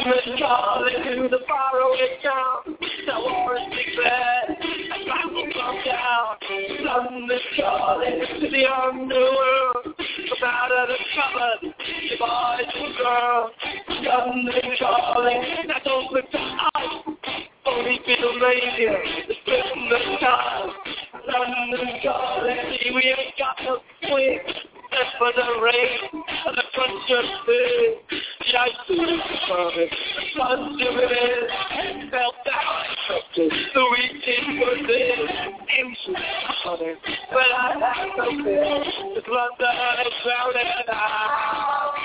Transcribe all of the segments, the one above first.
London calling to the faraway town. The war is declared. A battle will come down. London calling to the underworld. Come out of the cupboard, the boys and girls. London calling. Now don't look to us. Only feel radio. It's been the time. London calling. See, we ain't got no swing. That's for the rain and the crunch of food. The ice is coming, the sun's doing it, felt down, the weekend was in, ancient colors. But I have no fear, it's London is drowning out.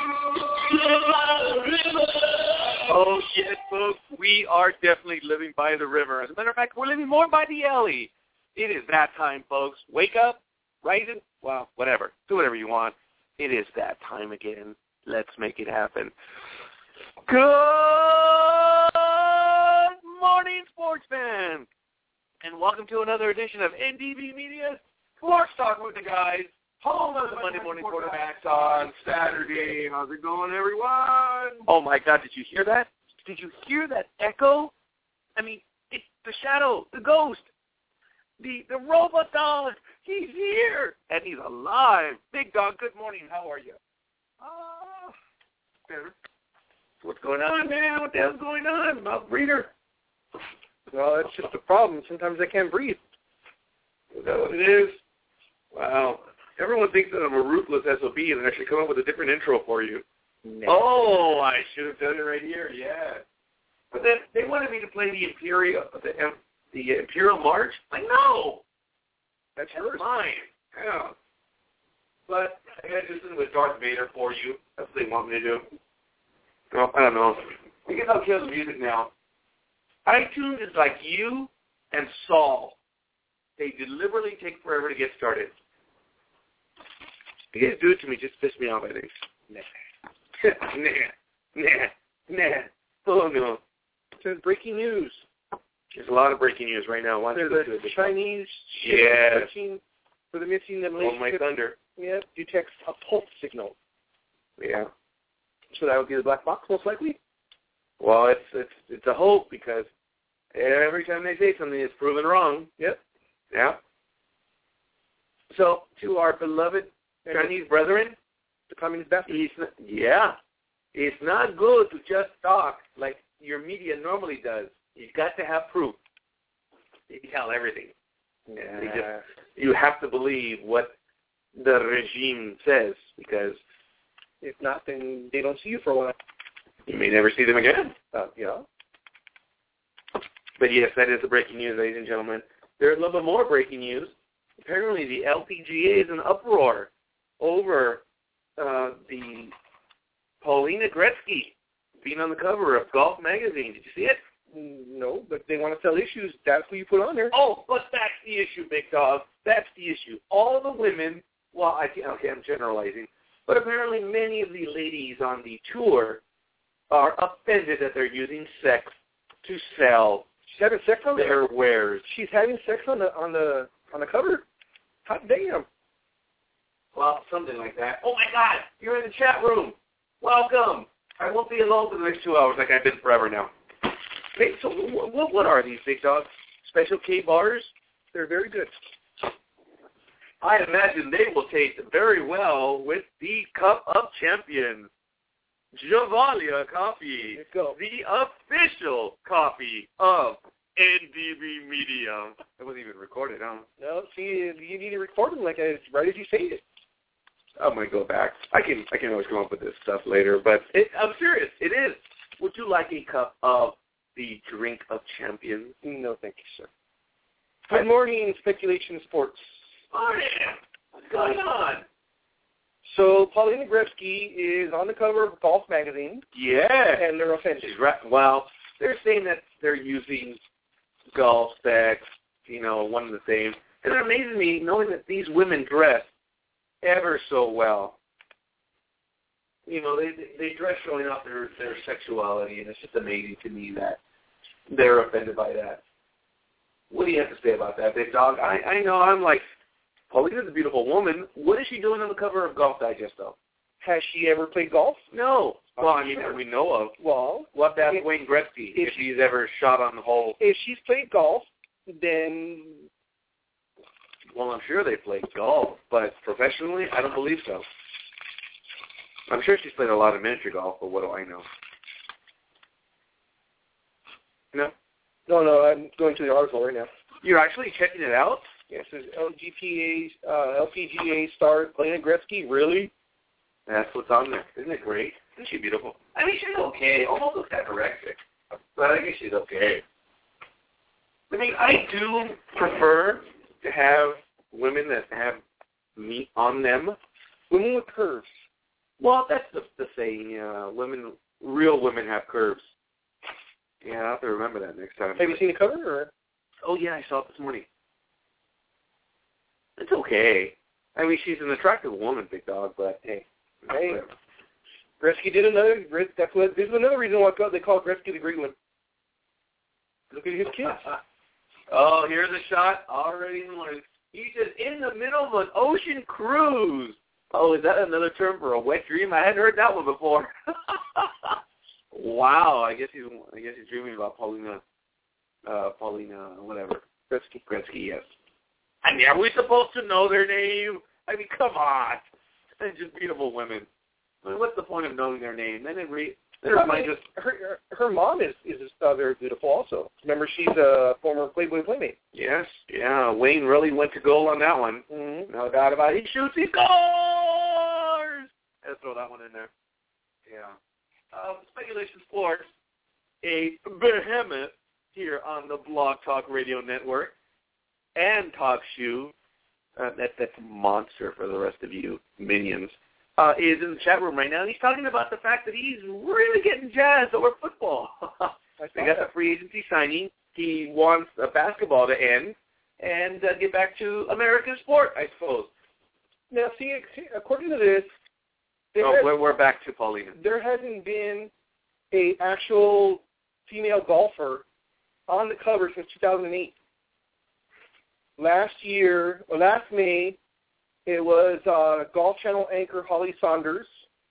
Oh, yes, folks, we are definitely living by the river. As a matter of fact, we're living more by the alley. It is that time, folks. Wake up, rise it, well, whatever. Do whatever you want. It is that time again. Let's make it happen. Good morning, sports fans, and welcome to another edition of NDB Media's Sports Talk with the Guys, home of the Monday Morning Quarterbacks on Saturday. How's it going, everyone? Oh, my God, did you hear that? Did you hear that echo? I mean, it's the shadow, the ghost, the robot dog. He's here, and he's alive. Big Dog, good morning. How are you? Better. What's going on, man? What the hell's going on? Mouth breather? Well, that's just a problem. Sometimes I can't breathe. Is that what it is? Wow. Everyone thinks that I'm a ruthless SOB, and I should come up with a different intro for you. No. Oh, I should have done it right here, yeah. But then they wanted me to play the Imperial March. Like, no. That's mine. Yeah. But I got to do something with Darth Vader for you. That's what they want me to do. Well, I don't know. I guess I'll kill the music now. iTunes is like you and Saul. They deliberately take forever to get started. You guys do it to me, just piss me off, I think. Nah. Oh, no. It says breaking news. There's a lot of breaking news right now. There's a Chinese machine for the missing that on my thunder. Yeah, detects a pulse signal. Yeah. So that would be the black box, most likely? Well, it's a hope because every time they say something, it's proven wrong. Yep. Yeah. So, to our beloved Chinese brethren, the communist bastard. It's not good to just talk like your media normally does. You've got to have proof. You tell everything. Yeah. You have to believe what the regime says, because if not, then they don't see you for a while. You may never see them again. Yeah. But yes, that is the breaking news, ladies and gentlemen. There's a little bit more breaking news. Apparently, the LPGA is in uproar over the Paulina Gretzky being on the cover of Golf Magazine. Did you see it? No, but they want to sell issues. That's who you put on there. Oh, but that's the issue, Big Dog. That's the issue. All the women, well, I'm generalizing, but apparently many of the ladies on the tour are offended that they're using sex to sell She's having sex on their wares. She's having sex on the cover? Hot damn. Well, something like that. Oh, my God, you're in the chat room. Welcome. I won't be alone for the next 2 hours like I've been forever now. Hey, so what are these, Big Dogs? Special K bars? They're very good. I imagine they will taste very well with the Cup of Champions. Javalia coffee. Go. The official coffee of NDB Media. It wasn't even recorded, huh? No, see, you need to record it like right as you say it. I'm going to go back. I can always come up with this stuff later, but I'm serious. It is. Would you like a cup of the drink of champions? No, thank you, sir. Good morning, Speculation Sports. Morning. What's going on? So, Paulina Gretzky is on the cover of Golf Magazine. Yeah. And they're offended. Well, they're saying that they're using golf specs, one and the same. And it amazes me knowing that these women dress ever so well. They dress showing off their sexuality, and it's just amazing to me that they're offended by that. What do you have to say about that, Big Dog? I know I'm like, Paulina's a beautiful woman. What is she doing on the cover of Golf Digest, though? Has she ever played golf? No. Well, I mean, that we know of. Well, What to ask Wayne Gretzky if he's ever shot on the hole. If she's played golf, then... Well, I'm sure they played golf, but professionally, I don't believe so. I'm sure she's played a lot of miniature golf, but what do I know? No? No, I'm going to the article right now. You're actually checking it out? Yes, it says LPGA star Elena Gretzky. Really? That's what's on there. Isn't it great? Isn't she beautiful? I mean, she's okay. Almost looks anorexic. But I guess she's okay. I mean, I do prefer to have women that have meat on them. Women with curves. Well, that's the saying. Real women have curves. Yeah, I'll have to remember that next time. Have you seen the cover? Or? Oh, yeah, I saw it this morning. It's okay. I mean, she's an attractive woman, big dog, but hey. Gretzky did another. This is another reason why they call Gretzky the Great One. Look at his kids. Oh, here's a shot already in one. He says, in the middle of an ocean cruise. Oh, is that another term for a wet dream? I hadn't heard that one before. Wow, I guess he's dreaming about Paulina, whatever. Gretzky, yes. I mean, are we supposed to know their name? I mean, come on. They're just beautiful women. I mean, what's the point of knowing their name? Then her mom is very beautiful also. Remember, she's a former Playboy Playmate. Yes, yeah. Wayne really went to goal on that one. Mm-hmm. No doubt about it. He shoots, he scores! Let's throw that one in there. Yeah. Speculation Sports, a behemoth here on the Blog Talk Radio Network and Talk Shoe. That's a monster for the rest of you minions. Is in the chat room right now, and he's talking about the fact that he's really getting jazzed over football. They got the free agency signing. He wants basketball to end and get back to American sport, I suppose. Now, see, according to this, we're back to Paulina. There hasn't been an actual female golfer on the cover since 2008. Last May, it was Golf Channel anchor Holly Saunders.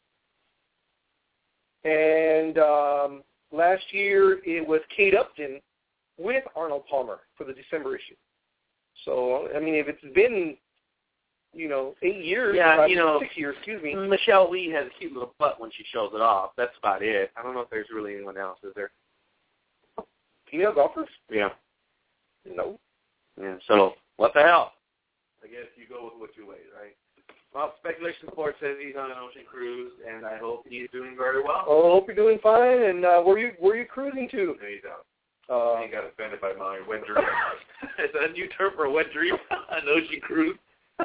And last year, it was Kate Upton with Arnold Palmer for the December issue. So, I mean, if it's been 8 years, 6 years, excuse me. Michelle Lee has a cute little butt when she shows it off. That's about it. I don't know if there's really anyone else, is there? Female golfers? Yeah. No. Yeah, so what the hell? I guess you go with what you weigh, right? Well, Speculation Sports says he's on an ocean cruise, and I hope he's doing very well. Oh, I hope you're doing fine. And where you cruising to? No, he's out. He got offended by my wet dream. Is that a new term for a wet dream? An ocean cruise?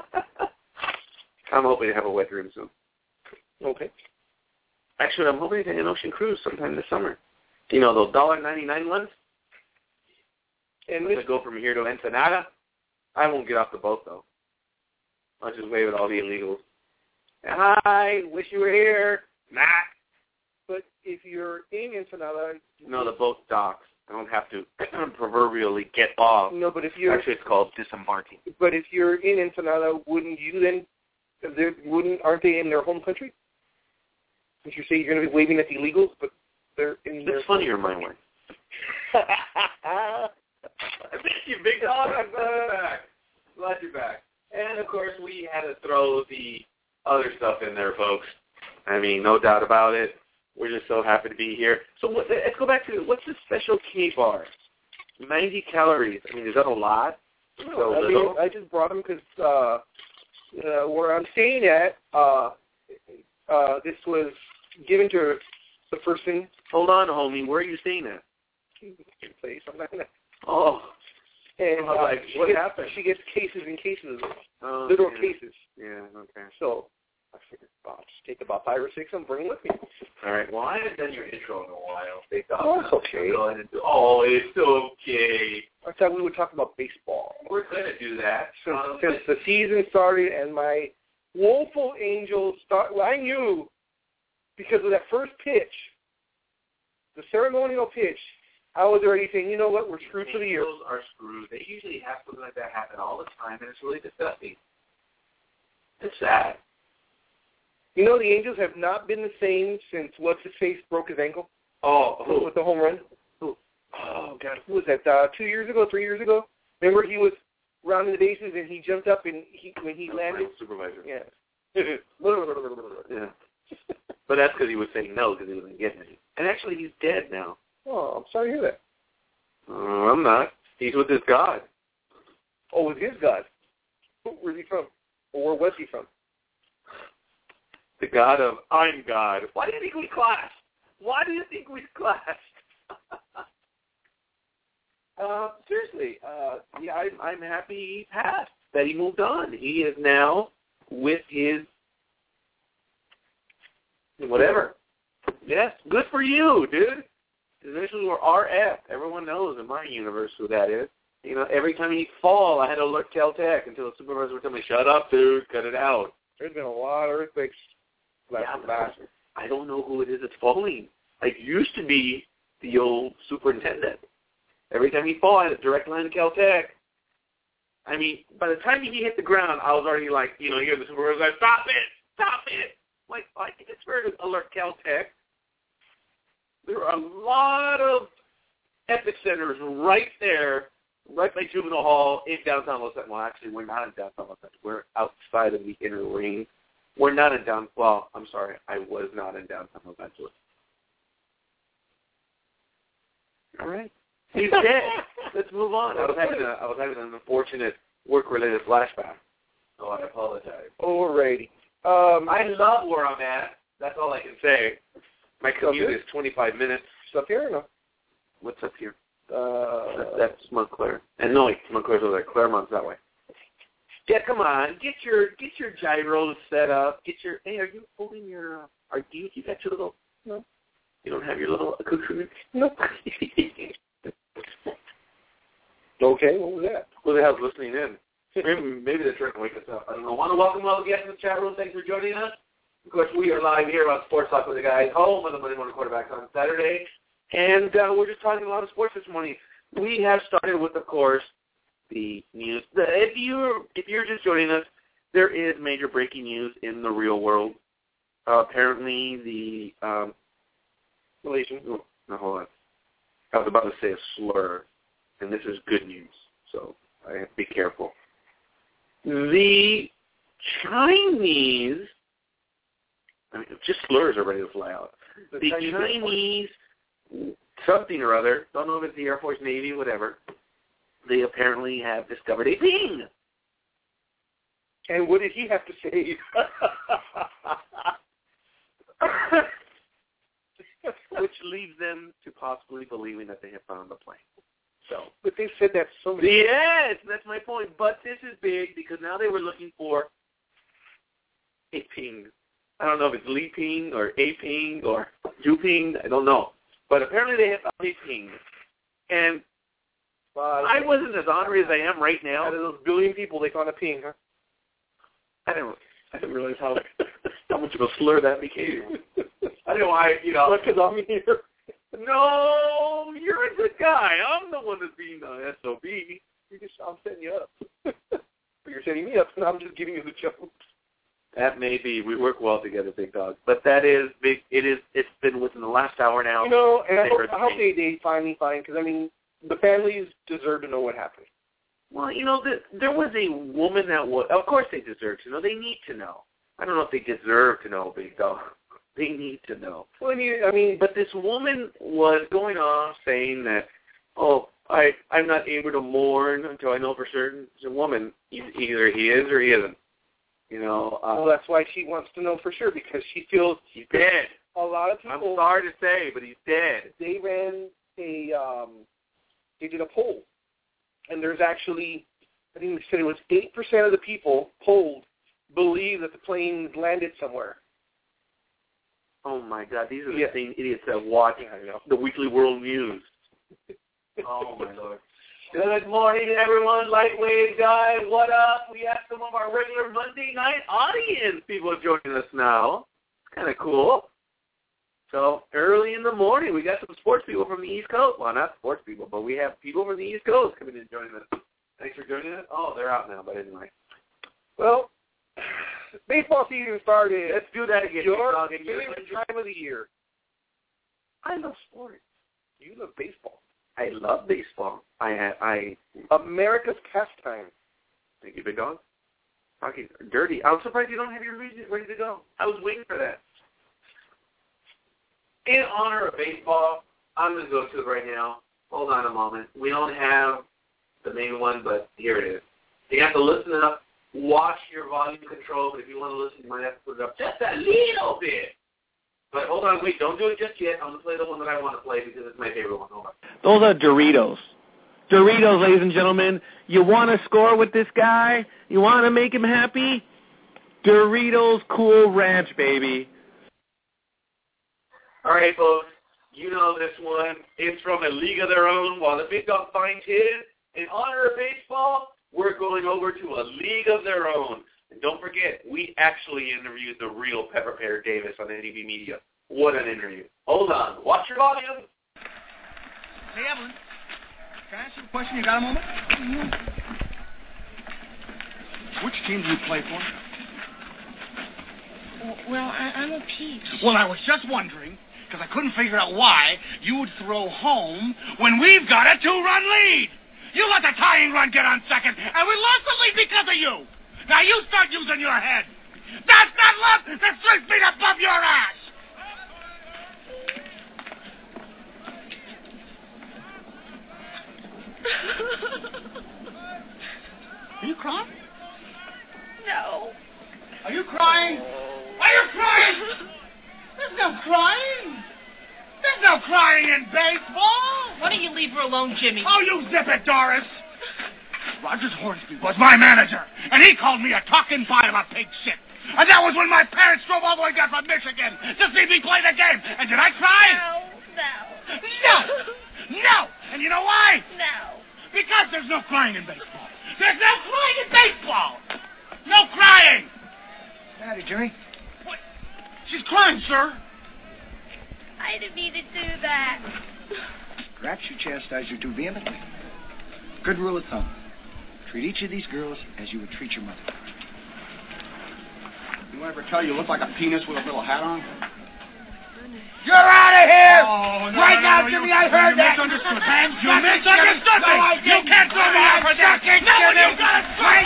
I'm hoping to have a wet dream soon. Okay. Actually, I'm hoping to take an ocean cruise sometime this summer. You know those $1.99 ones? And to go from here to Ensenada? I won't get off the boat, though. I'll just wave at all the illegals. Hi, wish you were here. Nah. But if you're in Ensenada... No, the boat docks. I don't have to proverbially get off. No, but if you're... Actually, it's called disembarking. But if you're in Ensenada, wouldn't you then... Aren't they in their home country? Since you say you're going to be waving at the illegals, but they're in their... It's funnier my way. I miss you, big dog. I'm glad you're back. Glad you're back. And, of course, we had to throw the other stuff in there, folks. I mean, no doubt about it. We're just so happy to be here. So let's go back to, what's the special K bar? 90 calories. I mean, is that a lot? No, I just brought them because where I'm staying at, this was given to the person. Hold on, homie. Where are you staying at? Place. I'm not gonna. Oh. And what happened? She gets cases and cases, literal cases. Yeah. Okay. So I figured I'll just take about 5 or 6 and bring them with me. All right. Well, I haven't done your intro in a while. It's okay. It's okay. I thought we would talk about baseball. We're going to do that. Since the season started and my woeful Angels I knew because of that first pitch, the ceremonial pitch, I was already saying, you know what, we're screwed for the year. Angels are screwed. They usually have something like that happen all the time, and it's really disgusting. It's sad. You know, the Angels have not been the same since what's-his-face broke his ankle. Oh, with the who was that, 2 years ago, 3 years ago? Remember he was rounding the bases and he jumped up and when he landed? Supervisor. Yeah. Yeah. But that's because he was saying no because he wasn't getting it. And actually, he's dead now. Oh, I'm sorry to hear that. I'm not. He's with his God. Oh, with his God. Where's he from? Or where was he from? The God of I'm God. Why do you think we clashed? Why do you think we clashed? Seriously, yeah, I'm happy he passed, that he moved on. He is now with his whatever. Yes, good for you, dude. His initials were RF. Everyone knows in my universe who that is. You know, every time he'd fall, I had to alert Caltech until the supervisor would tell me, shut up, dude, cut it out. There's been a lot of earthquakes last. I don't know who it is that's falling. Like, used to be the old superintendent. Every time he'd fall, I had a direct line to Caltech. I mean, by the time he hit the ground, I was already like, you know, you're the supervisor, like, stop it. Like, I think it's fair to alert Caltech. There are a lot of epic centers right there, right by Juvenile Hall in downtown Los Angeles. Well, actually, we're not in downtown Los Angeles. We're outside of the inner ring. We're not in downtown. Well, I'm sorry. I was not in downtown Los Angeles. All right. He's dead. Let's move on. I was having an unfortunate work-related flashback, so I apologize. Alrighty. I love where I'm at. That's all I can say. My commute is 25 minutes. Up here or no? What's up here? That's Montclair. And no, wait, Montclair's over there. Claremont's that way. Yeah, come on. Get your gyros set up. Hey, are you holding your, you got your little, no? You don't have your little accoutrement? No. Okay, what was that? Who the hell's listening in? Maybe they're trying to wake us up. I don't know. I want to welcome all the guests in the chat room. Thanks for joining us. Of course, we are live here on Sports Talk with the Guys, home of the Monday Morning Quarterbacks on Saturday. And we're just talking a lot of sports this morning. We have started with, of course, the news. If you're just joining us, there is major breaking news in the real world. Apparently, the Malaysian. Oh, no, hold on. I was about to say a slur, and this is good news, so I have to be careful. The Chinese, I mean, just slurs are ready to fly out. The Chinese something or other, don't know if it's the Air Force, Navy, whatever, they apparently have discovered a ping. And what did he have to say? Which leads them to possibly believing that they have found the plane. So, but they've said that so many times. Yes, that's my point. But this is big because now they were looking for a ping. I don't know if it's Li Ping or A Ping or Ju Ping. I don't know. But apparently they have found a ping. And I wasn't as honorary as I am right now. Out of those billion people, they found a ping, huh? I didn't realize how much of a slur that became. I know because I'm here. No, you're a good guy. I'm the one that's being the SOB. I'm setting you up. But you're setting me up, and I'm just giving you the jokes. That may be. We work well together, big dog. But that is big. It's been within the last hour now. You know, and I hope they finally find, because, I mean, the families deserve to know what happened. Well, you know, there was a woman that was, of course they deserve to know. They need to know. I don't know if they deserve to know, big dog. They need to know. Well, I mean, but this woman was going off saying that, I'm not able to mourn until I know for certain. It's a woman. Either he is or he isn't. You know. Well, that's why she wants to know for sure, because she feels he's dead. A lot of people. I'm sorry to say, but he's dead. They ran they did a poll, and there's actually, I think they said it was 8% of the people polled believe that the plane landed somewhere. Oh, my God. These are the same idiots that watch the Weekly World News. Oh, my Lord. Good morning, everyone. Lightweight guys, what up? We have some of our regular Monday night audience people joining us now. It's kind of cool. So early in the morning, we got some sports people from the East Coast. Well, not sports people, but we have people from the East Coast coming in and joining us. Thanks for joining us. Oh, they're out now, but anyway. Well, baseball season started. Let's do that again. Your favorite time of the year. I love sports. You love baseball. I love baseball. America's pastime. Thank you, Big Dog. Talking dirty. I'm surprised you don't have your music ready to go. I was waiting for that. In honor of baseball, I'm going to go to it right now. Hold on a moment. We don't have the main one, but here it is. You have to listen up. Watch your volume control, but if you want to listen, you might have to put it up just a little bit. But hold on, wait, don't do it just yet. I'm going to play the one that I want to play because it's my favorite one. Hold on. Those are Doritos. Doritos, ladies and gentlemen. You want to score with this guy? You want to make him happy? Doritos Cool Ranch, baby. All right, folks. You know this one. It's from A League of Their Own. While the Big Dog finds his, in honor of baseball, we're going over to A League of Their Own. And don't forget, we actually interviewed the real Pepper Pear Davis on NDB Media. What an interview. Hold on. Watch your volume. Hey, Evelyn. Can I ask you a question? You got a moment? Mm-hmm. Which team do you play for? Well, I'm a peach. Well, I was just wondering, because I couldn't figure out why you would throw home when we've got a 2-run lead. You let the tying run get on second, and we lost the lead because of you. Now you start using your head. That's not love. That's 3 feet above your ass. Are you crying? No. Are you crying? Are you crying? There's no crying. There's no crying in baseball. Why don't you leave her alone, Jimmy? Oh, you zip it, Doris. Rogers Hornsby was my manager, and he called me a talking pile of pig shit. And that was when my parents drove all the way down from Michigan to see me play the game. And did I cry? No. And you know why? No. Because there's no crying in baseball. There's no crying in baseball. No crying. Howdy, Jimmy. What? She's crying, sir. I didn't mean to do that. Perhaps you chastised her too vehemently. Good rule of thumb. Treat each of these girls as you would treat your mother. You ever tell you look like a penis with a little hat on? You're out of here! Oh, right now, Jimmy, I heard that! You misunderstood me! You can't throw me out for that! No, you got it straight!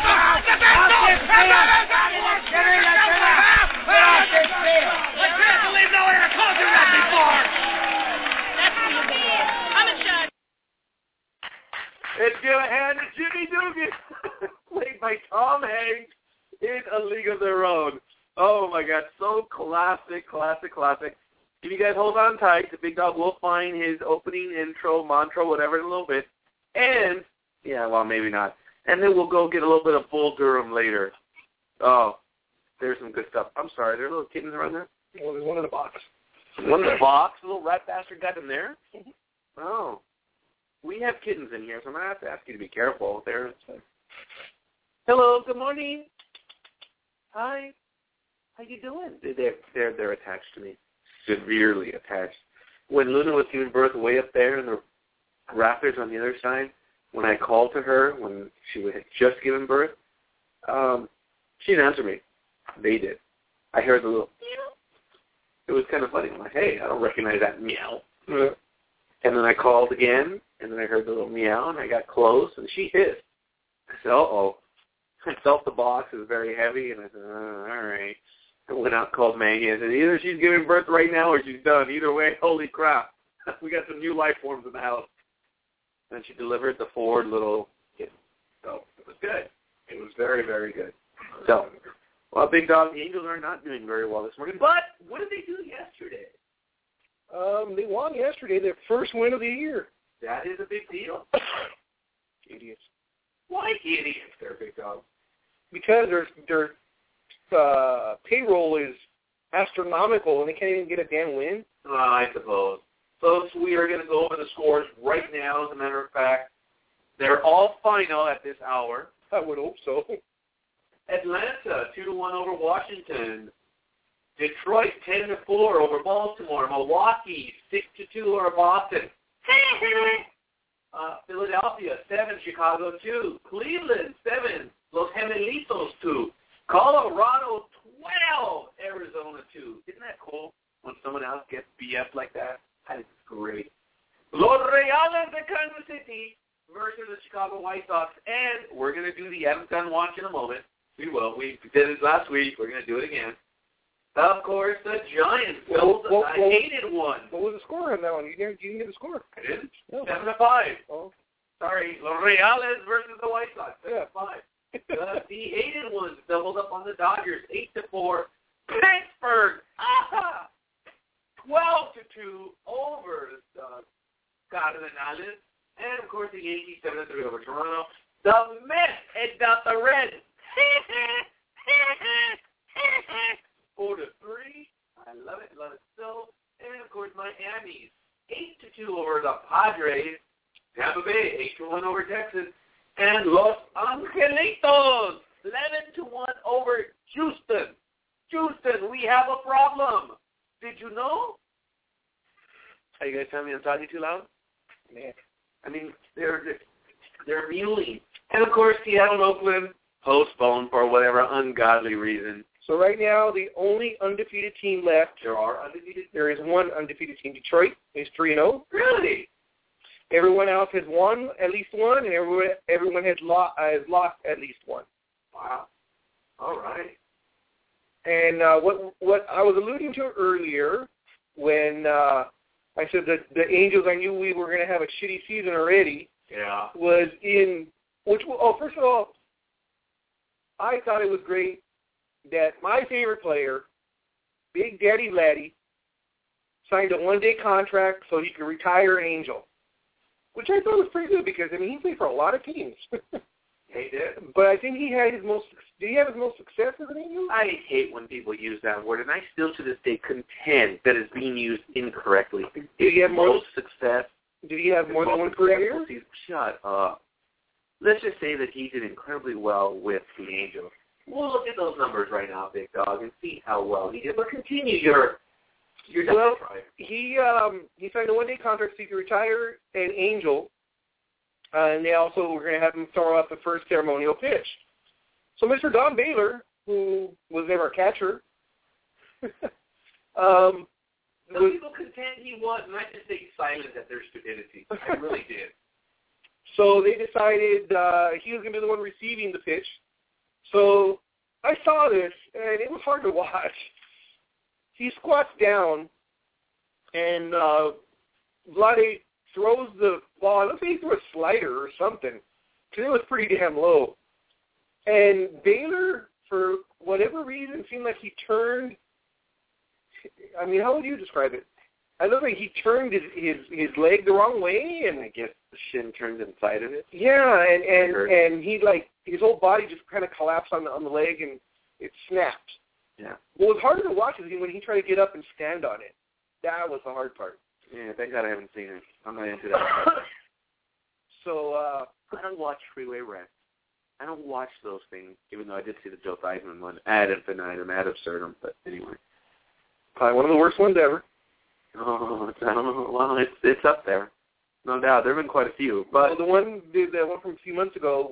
I can't believe no one ever called you that before! That's what you mean. I'm a judge. It's give a hand to Jimmy Dugan, played by Tom Hanks in A League of Their Own. Oh, my God. So classic. If you guys hold on tight, the Big Dog will find his opening, intro, mantra, whatever, in a little bit. And, yeah, well, maybe not. And then we'll go get a little bit of Bull Durham later. Oh, there's some good stuff. I'm sorry, there are little kittens around there? Well, there's one in the box. One in the box? A little rat bastard got in there? Oh. We have kittens in here, so I'm going to have to ask you to be careful there. Hello, good morning. Hi. How you doing? They're attached to me. Severely attached. When Luna was giving birth way up there in the rafters on the other side, when I called to her when she had just given birth, she didn't answer me. They did. I heard the little meow. It was kind of funny. I'm like, hey, I don't recognize that meow. And then I called again, and then I heard the little meow, and I got close, and she hissed. I said, uh-oh. I felt the box. It was very heavy, and I said, all right. I went out and called Maggie. I said, either she's giving birth right now or she's done. Either way, holy crap. We got some new life forms in the house. And she delivered the Ford little kid. So it was good. It was very, very good. So, well, Big Dog, the Angels are not doing very well this morning. But what did they do yesterday? They won yesterday, their first win of the year. That is a big deal. Idiots. Why idiots there, Big Dog? Because their payroll is astronomical and they can't even get a damn win. I suppose. Folks, we are going to go over the scores right now. As a matter of fact, they're all final at this hour. I would hope so. Atlanta, 2-1 over Washington. Detroit, 10-4 over Baltimore. Milwaukee, 6-2 over Boston. Philadelphia, 7, Chicago, 2. Cleveland, 7, Los Gemelitos, 2. Colorado, 12, Arizona, 2. Isn't that cool when someone else gets BS like that? That is great. Los Orioles of Kansas City versus the Chicago White Sox. And we're going to do the Adam's Gun watch in a moment. We will. We did it last week. We're going to do it again. Of course, the Giants. I hated one. What was the score on that one? You didn't get the score. I didn't? No. 7-5. Oh. Sorry, Orioles versus the White Sox. 7-5. Yeah. The hated ones doubled up on the Dodgers. 8-4. Pittsburgh. 12-2 over the Cardinals. And, of course, the Yankees 7-3 over Toronto. The Mets head got the Reds. 4-3. I love it still. And, of course, Miami's 8-2 over the Padres. Tampa Bay 8-1 over Texas. And Los Angelitos 11-1 over Houston. Houston, we have a problem. Did you know? Are you guys telling me I'm talking too loud? Man. I mean, they're muling. And, of course, Seattle and Oakland postponed for whatever ungodly reason. So right now, the only undefeated team left. There is one undefeated team. Detroit is 3-0. Really? Everyone else has won at least one, and everyone has lost at least one. Wow. All right. And what I was alluding to earlier when I said that the Angels, I knew we were going to have a shitty season already. Yeah. Was first of all, I thought it was great that my favorite player, Big Daddy Vladdy, signed a one-day contract so he could retire an Angel, which I thought was pretty good because, I mean, he played for a lot of teams. He did. But I think did he have his most success as an Angel? I hate when people use that word, and I still to this day contend that it's being used incorrectly. Did he have most success? Did he have more than one career? Shut up. Let's just say that he did incredibly well with the Angels. We'll look at those numbers right now, Big Dog, and see how well he did. But continue your he signed a one-day contract so he could retire an Angel, and they also were going to have him throw out the first ceremonial pitch. So Mr. Don Baylor, who was never a catcher, some people contend he was, and I just stay silent at their stupidity. I really did. So they decided he was going to be the one receiving the pitch. So I saw this, and it was hard to watch. He squats down, and Vlade throws the ball. I don't think he threw a slider or something, because it was pretty damn low. And Baylor, for whatever reason, seemed like he turned. I mean, how would you describe it? I look like he turned his leg the wrong way, and I guess the shin turned inside of it. Yeah, and he his whole body just kind of collapsed on the leg, and it snapped. Yeah. What was harder to watch is when he tried to get up and stand on it. That was the hard part. Yeah, thank God I haven't seen it. I'm not into that. So I don't watch Freeway Wreck. I don't watch those things, even though I did see the Joe Theismann one ad infinitum, ad absurdum. But anyway, probably one of the worst ones ever. Oh, I don't know. Well, it's up there, no doubt. There have been quite a few, but the one from a few months ago.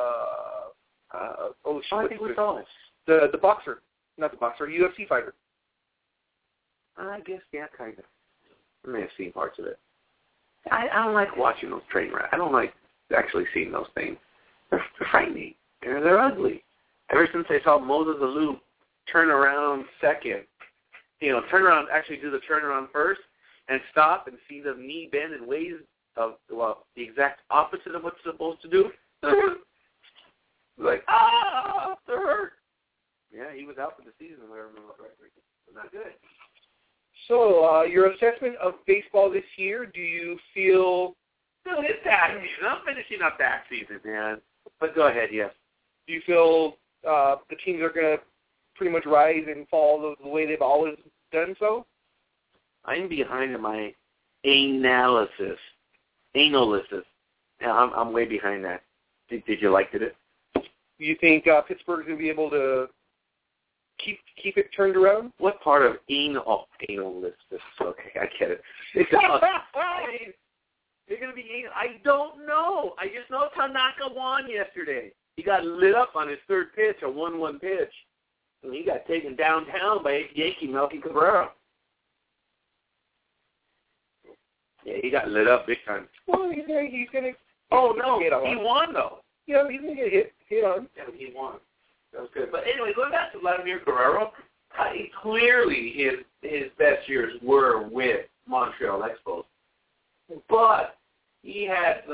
I think we saw it. The boxer, not the boxer, UFC fighter. I guess, yeah, kind of. I may have seen parts of it. I don't like watching those train wrecks. I don't like actually seeing those things. They're frightening. They're ugly. Ever since I saw Moses Alou turn around second, turn around, actually do the turnaround first, and stop and see the knee bend in ways of, the exact opposite of what it's supposed to do. Like, they're hurt. Yeah, he was out for the season, if I remember correctly. Not good. So, your assessment of baseball this year, do you feel... No, it's tax season. I'm finishing up tax season, man. But go ahead, yes. Do you feel the teams are going to pretty much rise and fall the way they've always done so? I'm behind in my analysis. Yeah, I'm way behind that. Did you like it? Do you think Pittsburgh's going to be able to keep it turned around? What part of analysis? Okay, I get it. They're going to be anal. I don't know. I just know Tanaka won yesterday. He got lit up on his third pitch, a 1-1 pitch. And he got taken downtown by Yankee Melky Cabrera. Yeah, he got lit up big time. Well, he's gonna. Oh no, get on. he won though. Yeah, he's gonna get hit on. Yeah, he won. That was good. But anyway, going back to Vladimir Guerrero, clearly his best years were with Montreal Expos. But he had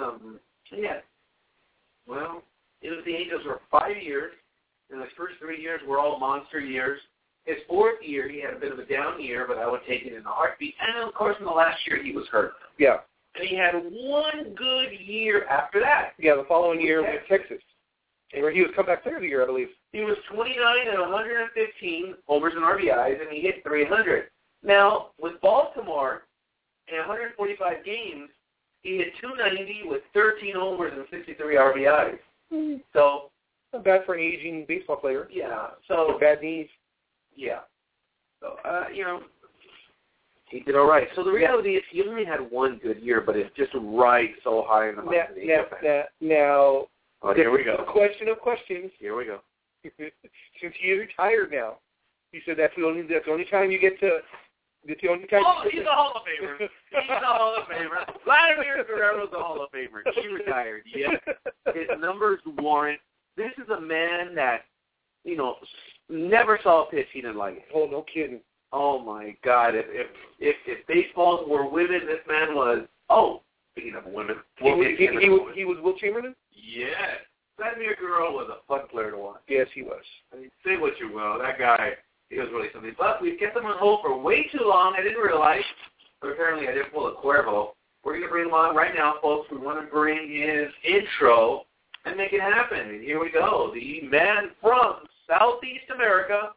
well, it was the Angels for 5 years, and his first 3 years were all monster years. His fourth year, he had a bit of a down year, but I would take it in a heartbeat. And, of course, in the last year, he was hurt. Yeah. And he had one good year after that. Yeah, the following year with Texas. Where he was comeback player of the year, I believe. He was 29 and 115 homers and RBIs, and he hit 300. Now, with Baltimore, in 145 games, he hit 290 with 13 homers and 63 RBIs. Mm-hmm. So, not bad for an aging baseball player. Yeah. So with bad knees. Yeah. So, he did all right. So the reality is he only had one good year, but it's just right so high in the Now, here we go. The question of questions. Here we go. Since he is retired now, he said that's the only time you get to. That's the only time. Oh, he's a Hall of Famer. He's a Hall of Famer. Vladimir Guerrero's a Hall of Famer. He retired. Yeah. His numbers warrant. This is a man that, never saw a pitch he didn't like. Oh, no kidding. Oh my God! If baseballs were women, this man was. Oh, speaking of women, he was Will Chamberlain. Yes, Vladimir Guerrero was a fun player to watch. Yes, he was. I mean, say what you will, that guy, he was really something. But we've kept him on hold for way too long. I didn't realize, but apparently I didn't pull a Cuervo. We're going to bring him on right now, folks. We want to bring his intro and make it happen. And here we go. The man from Southeast America.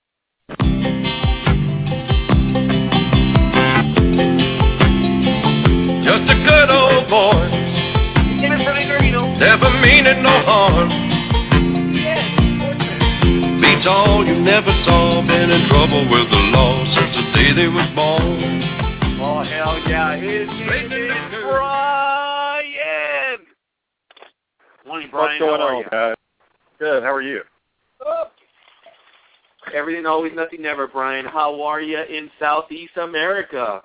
Just a good old boy, never meaning no harm. Beats all you never saw, been in trouble with the law since the day they was born. Oh, hell yeah, his name is Brian. Morning, Brian. What's going on, guys? Good, how are you? Everything, always, nothing, never, Brian. How are you in Southeast America?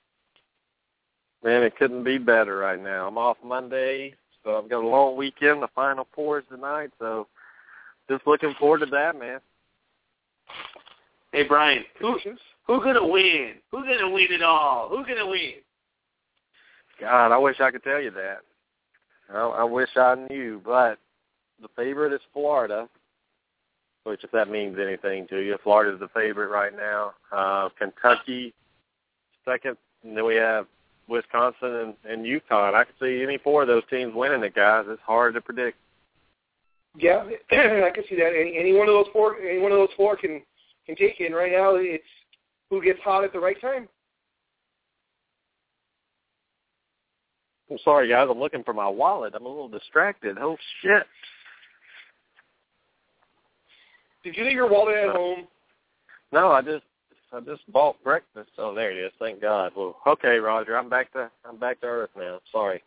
Man, it couldn't be better right now. I'm off Monday, so I've got a long weekend. The Final Four is tonight, so just looking forward to that, man. Hey, Brian, who's gonna win? Who's gonna win it all? Who's gonna win? God, I wish I could tell you that. I wish I knew, but the favorite is Florida, which if that means anything to you, Florida's the favorite right now. Kentucky, second, and then we have Wisconsin and UConn. I can see any four of those teams winning it, guys. It's hard to predict. Yeah, I can see that. Any one of those four can take it. And right now, it's who gets hot at the right time. I'm sorry, guys. I'm looking for my wallet. I'm a little distracted. Oh shit! Did you leave your wallet at home? No, I just bought breakfast. Oh, there it is. Thank God. Well, okay, Roger. I'm back to earth now. Sorry.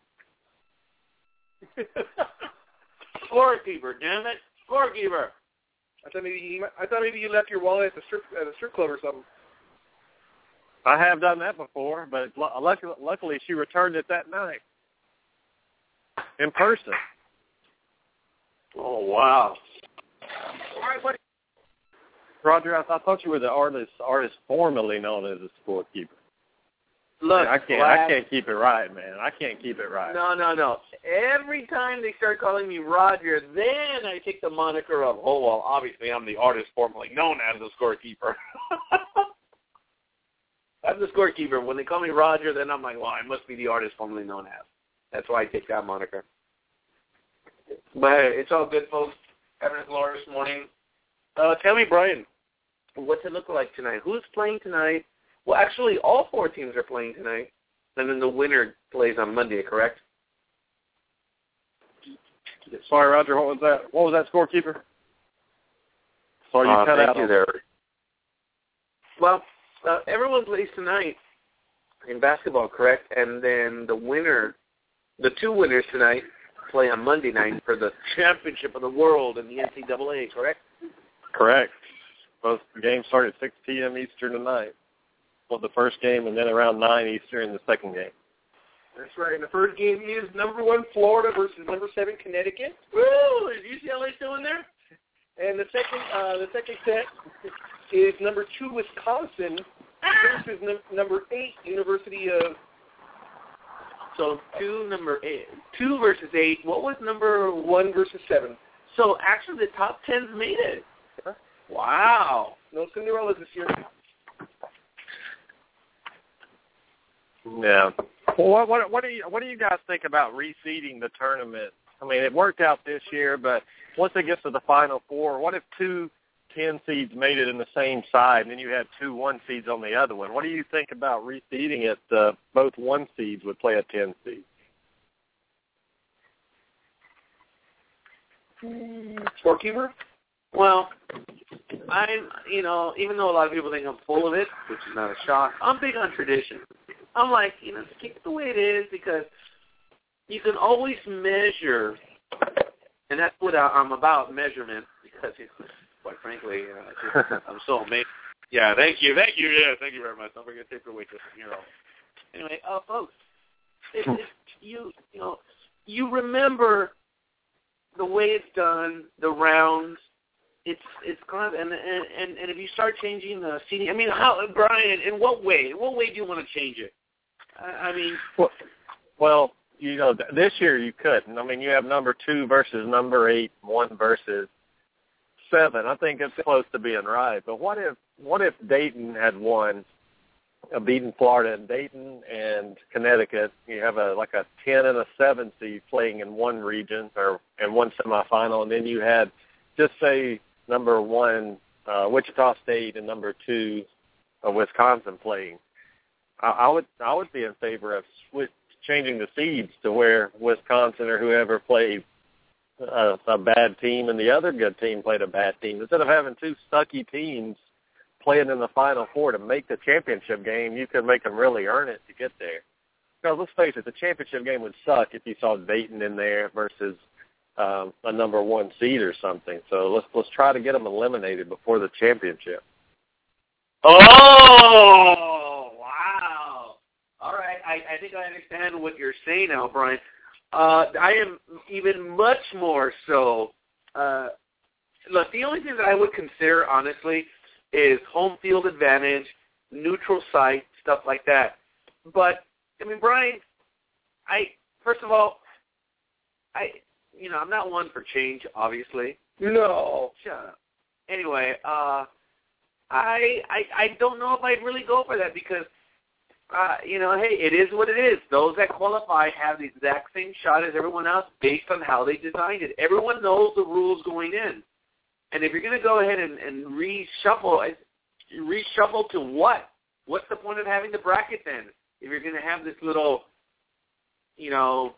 Scorekeeper, damn it, scorekeeper. I thought maybe you left your wallet at the strip club or something. I have done that before, but luckily she returned it that night in person. Oh wow! All right, buddy. Roger, I thought you were the artist formerly known as a scorekeeper. Look, I can't keep it right, man. I can't keep it right. No. Every time they start calling me Roger, then I take the moniker of, oh, well, obviously I'm the artist formerly known as the scorekeeper. I'm the scorekeeper. When they call me Roger, then I'm like, well, I must be the artist formerly known as. That's why I take that moniker. But hey, it's all good, folks. Having a glorious morning. Tell me, Brian, what's it look like tonight? Who's playing tonight? Well, actually, all four teams are playing tonight, and then the winner plays on Monday, correct? Sorry, Roger, what was that? What was that, scorekeeper? Sorry, you cut out. Thank you there. Well, everyone plays tonight in basketball, correct? And then the two winners tonight, play on Monday night for the championship of the world in the NCAA, correct? Correct. Both games start at 6 p.m. Eastern tonight. Well, the first game, and then around 9 Eastern the second game. That's right. And the first game is number 1 Florida versus number 7 Connecticut. Woo! Is UCLA still in there? And the second set is number 2 Wisconsin versus number 8 University of. So 2 versus 8. What was number 1 versus 7? So actually, the top 10s made it. Huh? Wow. No Cinderellas this year. Yeah. Well, what do you guys think about reseeding the tournament? I mean, it worked out this year, but once it gets to the Final Four, what if 2 10 seeds made it in the same side, and then you had 2 1 seeds on the other one? What do you think about reseeding it? Both 1 seeds would play a 10 seed. Scorekeeper? Well, even though a lot of people think I'm full of it, which is not a shock, I'm big on tradition. I'm like, keep it the way it is, because you can always measure, and that's what I'm about, measurement, because, quite frankly, I'm so amazed. Yeah, thank you. Yeah, thank you very much. Don't forget to take your waitress. Anyway, folks, you remember the way it's done, the rounds. It's kind of, and if you start changing the seating, I mean, how, Brian? In what way? In what way do you want to change it? I mean, well, this year you couldn't. I mean, you have number 2 versus number 8, 1 versus 7. I think it's close to being right. But what if Dayton had won, beaten Florida, and Dayton and Connecticut, you have a 10 and a 7 seed playing in one region or in one semifinal, and then you had, just say, number 1 Wichita State and number 2 Wisconsin playing. I would be in favor of changing the seeds to where Wisconsin or whoever played a bad team and the other good team played a bad team. Instead of having 2 sucky teams playing in the Final Four to make the championship game, you could make them really earn it to get there. Because let's face it, the championship game would suck if you saw Dayton in there versus a number 1 seed or something. So let's try to get them eliminated before the championship. Oh, wow. All right, I think I understand what you're saying now, Brian. I am even much more so. Look, the only thing that I would consider, honestly, is home field advantage, neutral site, stuff like that. But, I mean, Brian, first of all, I'm not one for change, obviously. No. Shut up. Anyway, I don't know if I'd really go for that because, hey, it is what it is. Those that qualify have the exact same shot as everyone else based on how they designed it. Everyone knows the rules going in. And if you're going to go ahead and reshuffle to what? What's the point of having the bracket then? If you're going to have this little, reshuffle.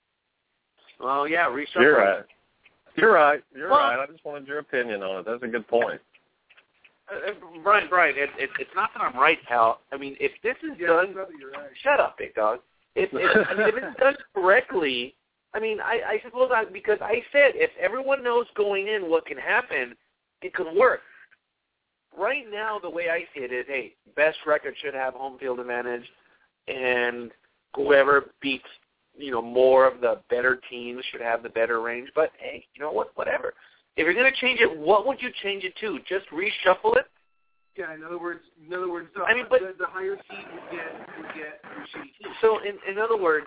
You're right. I just wanted your opinion on it. That's a good point. Brian, it's not that I'm right, pal. I mean, if this is done, right. Shut up, big dog. If it's done correctly, I mean, I suppose because I said if everyone knows going in what can happen, it could work. Right now, the way I see it is, hey, best record should have home field advantage, and whoever beats, more of the better teams should have the better range. But hey, you know what? Whatever. If you're going to change it, what would you change it to? Just reshuffle it? Yeah. In other words, I mean, but the higher seed would get shitty teams. So in other words,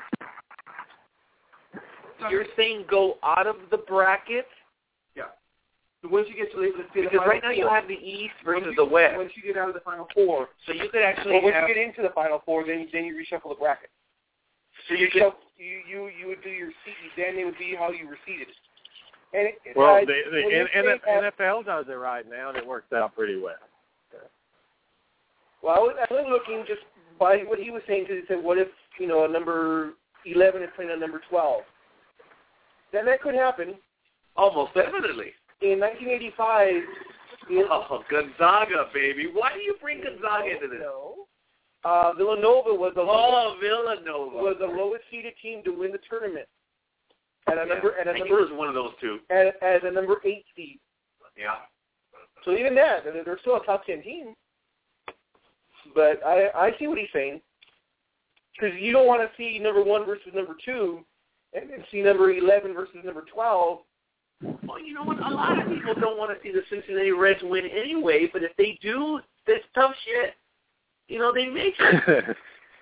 you're saying go out of the bracket? Yeah. So once you get to because right now you have the East versus the West. Once you get out of the Final Four, so you could actually. Once you get into the Final Four, then you reshuffle the bracket. So you would do your seed. Then it would be how you were seeded. And the NFL does it right now, and it works out pretty well. Well, I was looking just by what he was saying, because he said, what if, a number 11 is playing on number 12? Then that could happen. Almost definitely. In 1985... Gonzaga, baby. Why do you bring Gonzaga into this? Villanova was the lowest seeded team to win the tournament. I think it was one of those two. As a number 8 seed. Yeah. So even that, they're still a top 10 team. But I see what he's saying. Because you don't want to see number 1 versus number 2 and then see number 11 versus number 12. Well, you know what? A lot of people don't want to see the Cincinnati Reds win anyway, but if they do, that's tough shit. You know, they make it.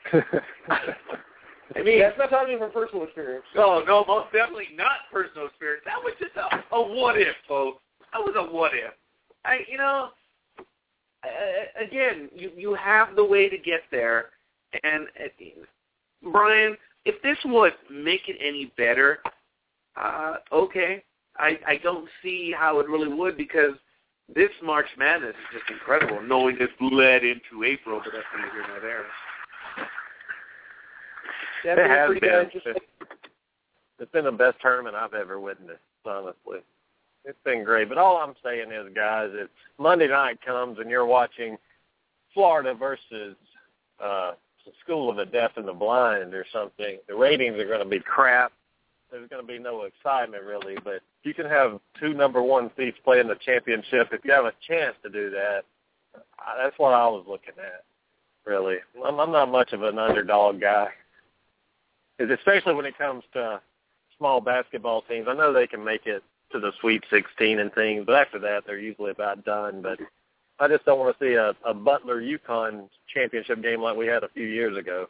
I mean, that's not talking from personal experience. No, most definitely not personal experience. That was just a what-if, folks. That was a what-if. Again, you have the way to get there. And, Brian, if this would make it any better, okay. I don't see how it really would, because this March Madness is just incredible, knowing it's led into April, but that's neither here nor there. It has been. It's been the best tournament I've ever witnessed, honestly. It's been great. But all I'm saying is, guys, it's Monday night comes and you're watching Florida versus the School of the Deaf and the Blind or something. The ratings are going to be crap. There's going to be no excitement, really. But you can have 2 number 1 seeds play in the championship. If you have a chance to do that, that's what I was looking at, really. I'm not much of an underdog guy, especially when it comes to small basketball teams. I know they can make it to the Sweet 16 and things, but after that, they're usually about done. But I just don't want to see a Butler-UConn championship game like we had a few years ago.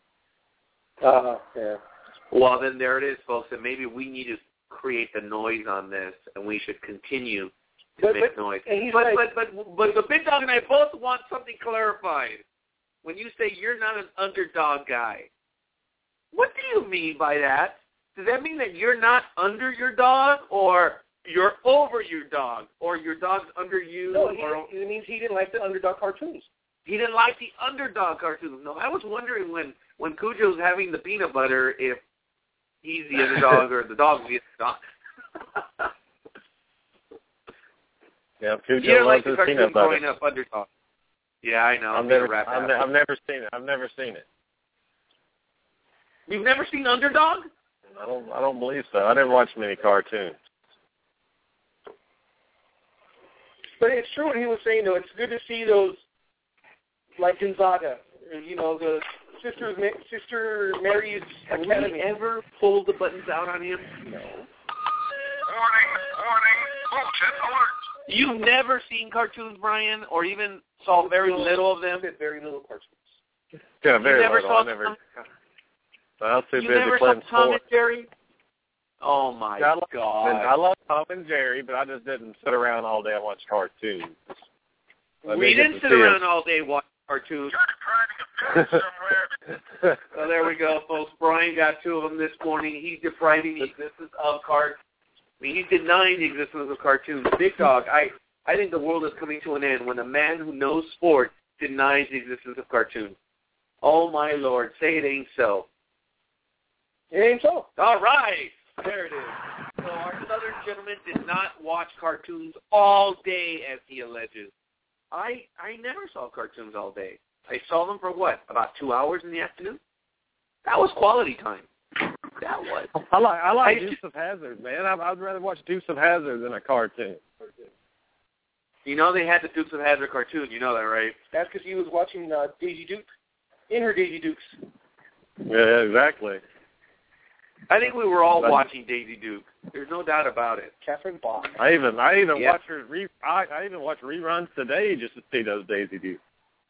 Yeah. Well, then there it is, folks, and maybe we need to create the noise on this, and we should continue to make noise. But the Big Dog and I both want something clarified. When you say you're not an underdog guy, what do you mean by that? Does that mean that you're not under your dog, or you're over your dog, or your dog's under you? No, it means he didn't like the underdog cartoons. He didn't like the underdog cartoons. No, I was wondering when Cujo's having the peanut butter, if he's the underdog or the dog's the underdog. Yeah, Cujo loves his peanut butter. Growing up underdog. Yeah, I know. I've never seen it. I've never seen it. You've never seen Underdog? I don't believe so. I didn't watch many cartoons. But it's true what he was saying, though. It's good to see those, like Gonzaga, the Sister Mary's Academy. Have we ever pulled the buttons out on him? No. Warning, bullshit alert. You've never seen cartoons, Brian, or even saw very little of them? Very little cartoons. Yeah, very little. I was too busy playing sports. Tom and Jerry? Oh, my God. I love Tom and Jerry, but I just didn't sit around all day and watch cartoons. We didn't sit around all day watching cartoons. You're depriving a parent somewhere. So there we go, folks. Brian got 2 of them this morning. He's depriving the existence of cartoons. He's denying the existence of cartoons. Big Dog, I think the world is coming to an end when a man who knows sport denies the existence of cartoons. Oh, my Lord. Say it ain't so. It ain't so. All right. There it is. So our southern gentleman did not watch cartoons all day, as he alleges. I never saw cartoons all day. I saw them for what, about 2 hours in the afternoon? That was quality time. That was. I like Dukes of Hazzard, man. I'd rather watch Dukes of Hazzard than a cartoon. You know they had the Dukes of Hazzard cartoon. You know that, right? That's because he was watching Daisy Duke in her Daisy Dukes. Yeah, exactly. I think we were all watching Daisy Duke. There's no doubt about it. Catherine Bach. I even watch her. I even watch reruns today just to see those Daisy Dukes.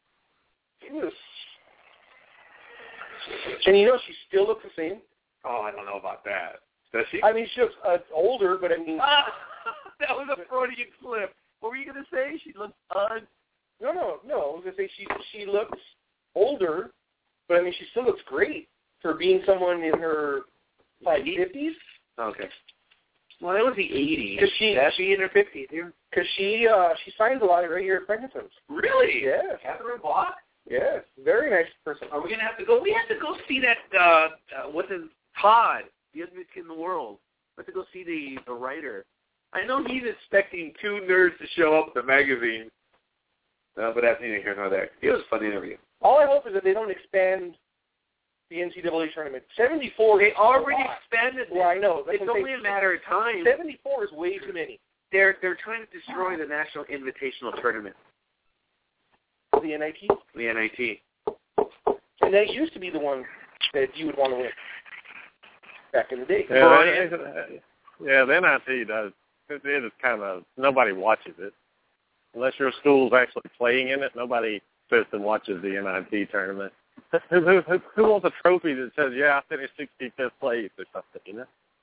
And she still looks the same. Oh, I don't know about that. Does she? I mean, she looks older, but I mean... that was a Freudian slip. What were you going to say? She looks No. I was going to say she looks older, but I mean, she still looks great for being someone in her 50s. Okay. Well, that was the 80s. Because she in her 50s here. Because she signs a lot right here at Frankenstein's. Really? Yes. Catherine Block? Yes. Very nice person. Are we going to have to go? We have to go see that, what's his, Todd, the ugliest kid in the world. We have to go see the writer. I know he's expecting 2 nerds to show up at the magazine. But that's neither here nor there. It was a fun interview. All I hope is that they don't expand the NCAA tournament. 74. They already expanded it. Well, I know. It's only a matter of time. 74 is way too many. They're trying to destroy the National Invitational Tournament. The NIT? The NIT. And that used to be the one that you would want to win back in the day. Yeah, the NIT does. It is kind of, nobody watches it. Unless your school's actually playing in it, nobody sits and watches the NIT tournament. Who wants a trophy that says, yeah, I finished 65th place or something, you know?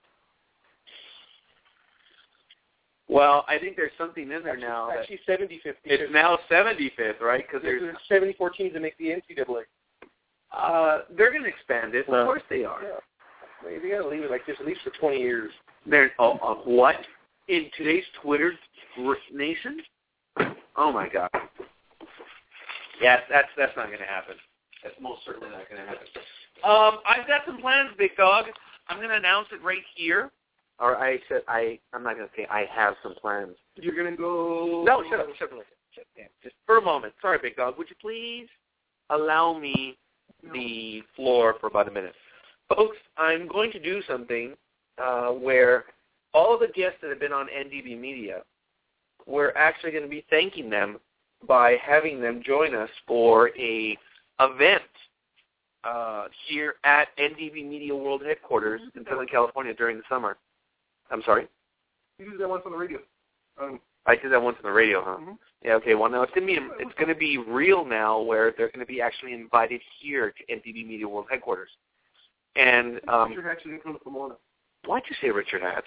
Well, I think there's something in there now. Actually, 75th. It's now 75th, right? Because there's 74 teams that make the NCAA. They're going to expand it. Of course they are. Yeah. They got to leave it like this at least for 20 years. What? In today's Twitter nation? Oh, my God. Yeah, that's not going to happen. That's most certainly not going to happen. I've got some plans, Big Dog. I'm going to announce it right here. Or I'm not going to say I have some plans. You're going to go... No, shut up. Just for a moment. Sorry, Big Dog. Would you please allow me the floor for about a minute? Folks, I'm going to do something where all the guests that have been on NDB Media, we're actually going to be thanking them by having them join us for a event here at NDB Media World Headquarters in Southern California during the summer. I'm sorry? You did that once on the radio. I did that once on the radio, huh? Mm-hmm. Yeah, okay. Well, now it's going to be real now where they're going to be actually invited here to NDB Media World Headquarters. And Richard Hatch didn't come to Pomona. Why'd you say Richard Hatch?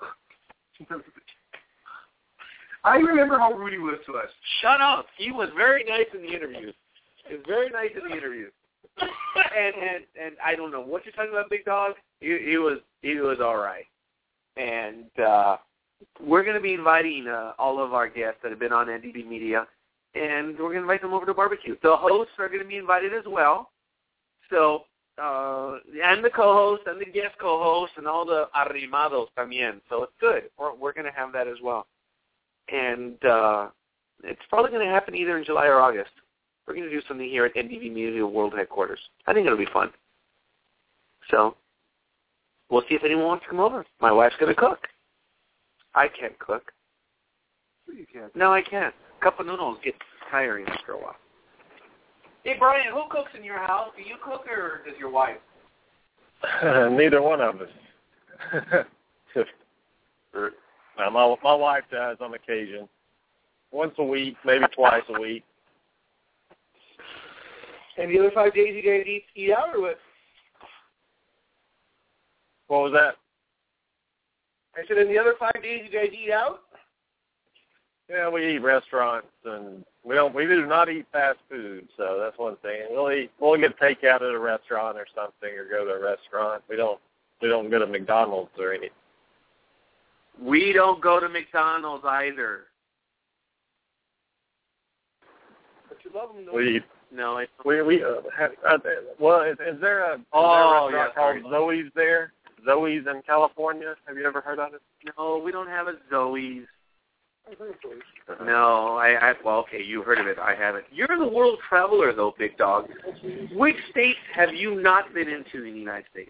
I remember how rude he was to us. Shut up. He was very nice in the interviews. And I don't know what you're talking about, Big Dog. He was all right. And we're going to be inviting all of our guests that have been on NDB Media, and we're going to invite them over to barbecue. The hosts are going to be invited as well. So, and the co-host and the guest co-host and all the arrimados también. So it's good. We're going to have that as well. And it's probably going to happen either in July or August. We're going to do something here at NDB Media World Headquarters. I think it'll be fun. So we'll see if anyone wants to come over. My wife's going to cook. I can't cook. Sure you can. No, I can't. A cup of noodles gets tiring after a while. Hey, Brian, who cooks in your house? Do you cook or does your wife? Neither one of us. My wife does on occasion. Once a week, maybe twice a week. And the other 5 days you guys eat out or what? What was that? I said, in the other 5 days you guys eat out? Yeah, we eat restaurants, and we do not eat fast food, so that's one thing. We'll get takeout at a restaurant or something, or go to a restaurant. We don't go to McDonald's or anything. We don't go to McDonald's either. But you love them, though. No, is there a restaurant called Zoe's there? Zoe's in California. Have you ever heard of it? No, we don't have a Zoe's. I've heard of Zoe's. No, well, okay, you heard of it. I haven't. You're the world traveler, though, Big Dog. Which states have you not been into in the United States?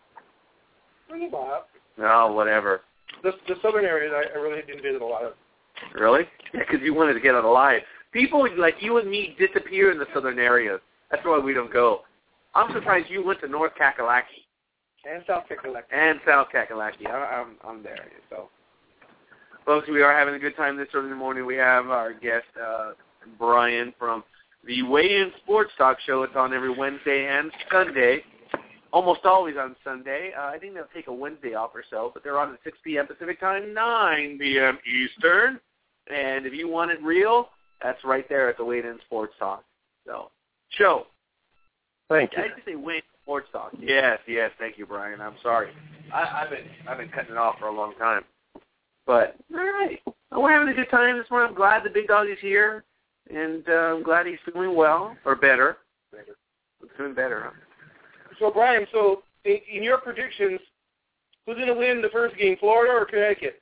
Oh, whatever. The southern areas I really didn't visit a lot of. Really? Yeah, because you wanted to get out alive. People like you and me disappear in the southern areas. That's why we don't go. I'm surprised you went to North Kakalaki. And South Kakalaki. I'm there. So, folks, we are having a good time this early in the morning. We have our guest, Brian, from the Weigh In Sports Talk Show. It's on every Wednesday and Sunday. Almost always on Sunday. I think they'll take a Wednesday off or so, but they're on at 6 p.m. Pacific Time, 9 p.m. Eastern. And if you want it real, that's right there at the Weigh In Sports Talk. So, show. Thank you. I just say Weigh In Sports Talk. Yes, thank you, Brian. I'm sorry. I've been cutting it off for a long time. But, all right. We're having a good time this morning. I'm glad the Big Dog is here, and I'm glad he's feeling well, or better. Feeling better, huh? So, Brian, in your predictions, who's going to win the first game, Florida or Connecticut?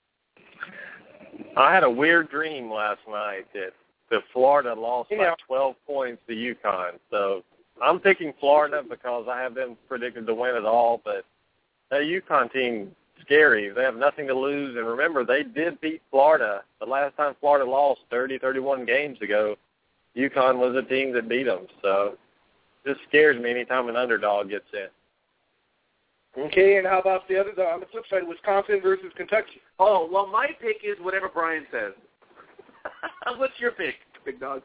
I had a weird dream last night that Florida lost by 12 points to UConn. So I'm picking Florida because I have them predicted to win it all. But that UConn team, scary. They have nothing to lose. And remember, they did beat Florida. The last time Florida lost 30, 31 games ago, UConn was a team that beat them. So just scares me anytime an underdog gets in. Okay, and how about the other on the flip side, Wisconsin versus Kentucky? Oh, well, my pick is whatever Brian says. What's your pick, big dog?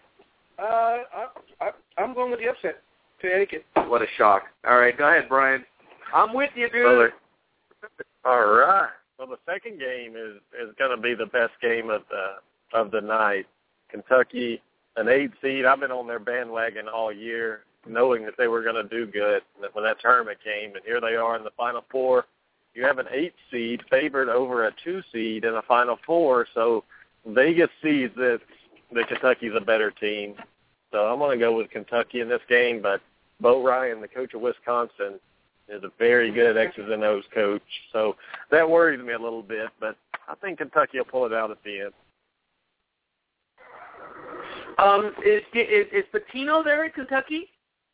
I'm going with the upset. Connecticut. What a shock. All right, go ahead, Brian. I'm with you, dude. Brother. All right. Well, the second game is going to be the best game of the night. Kentucky, an 8 seed. I've been on their bandwagon all year, knowing that they were going to do good when that tournament came, and here they are in the Final Four. You have an 8 seed favored over a 2 seed in the Final Four, so Vegas sees that Kentucky's a better team. So I'm going to go with Kentucky in this game, but Bo Ryan, the coach of Wisconsin, is a very good X's and O's coach. So that worries me a little bit, but I think Kentucky will pull it out at the end. Is Pitino there at Kentucky?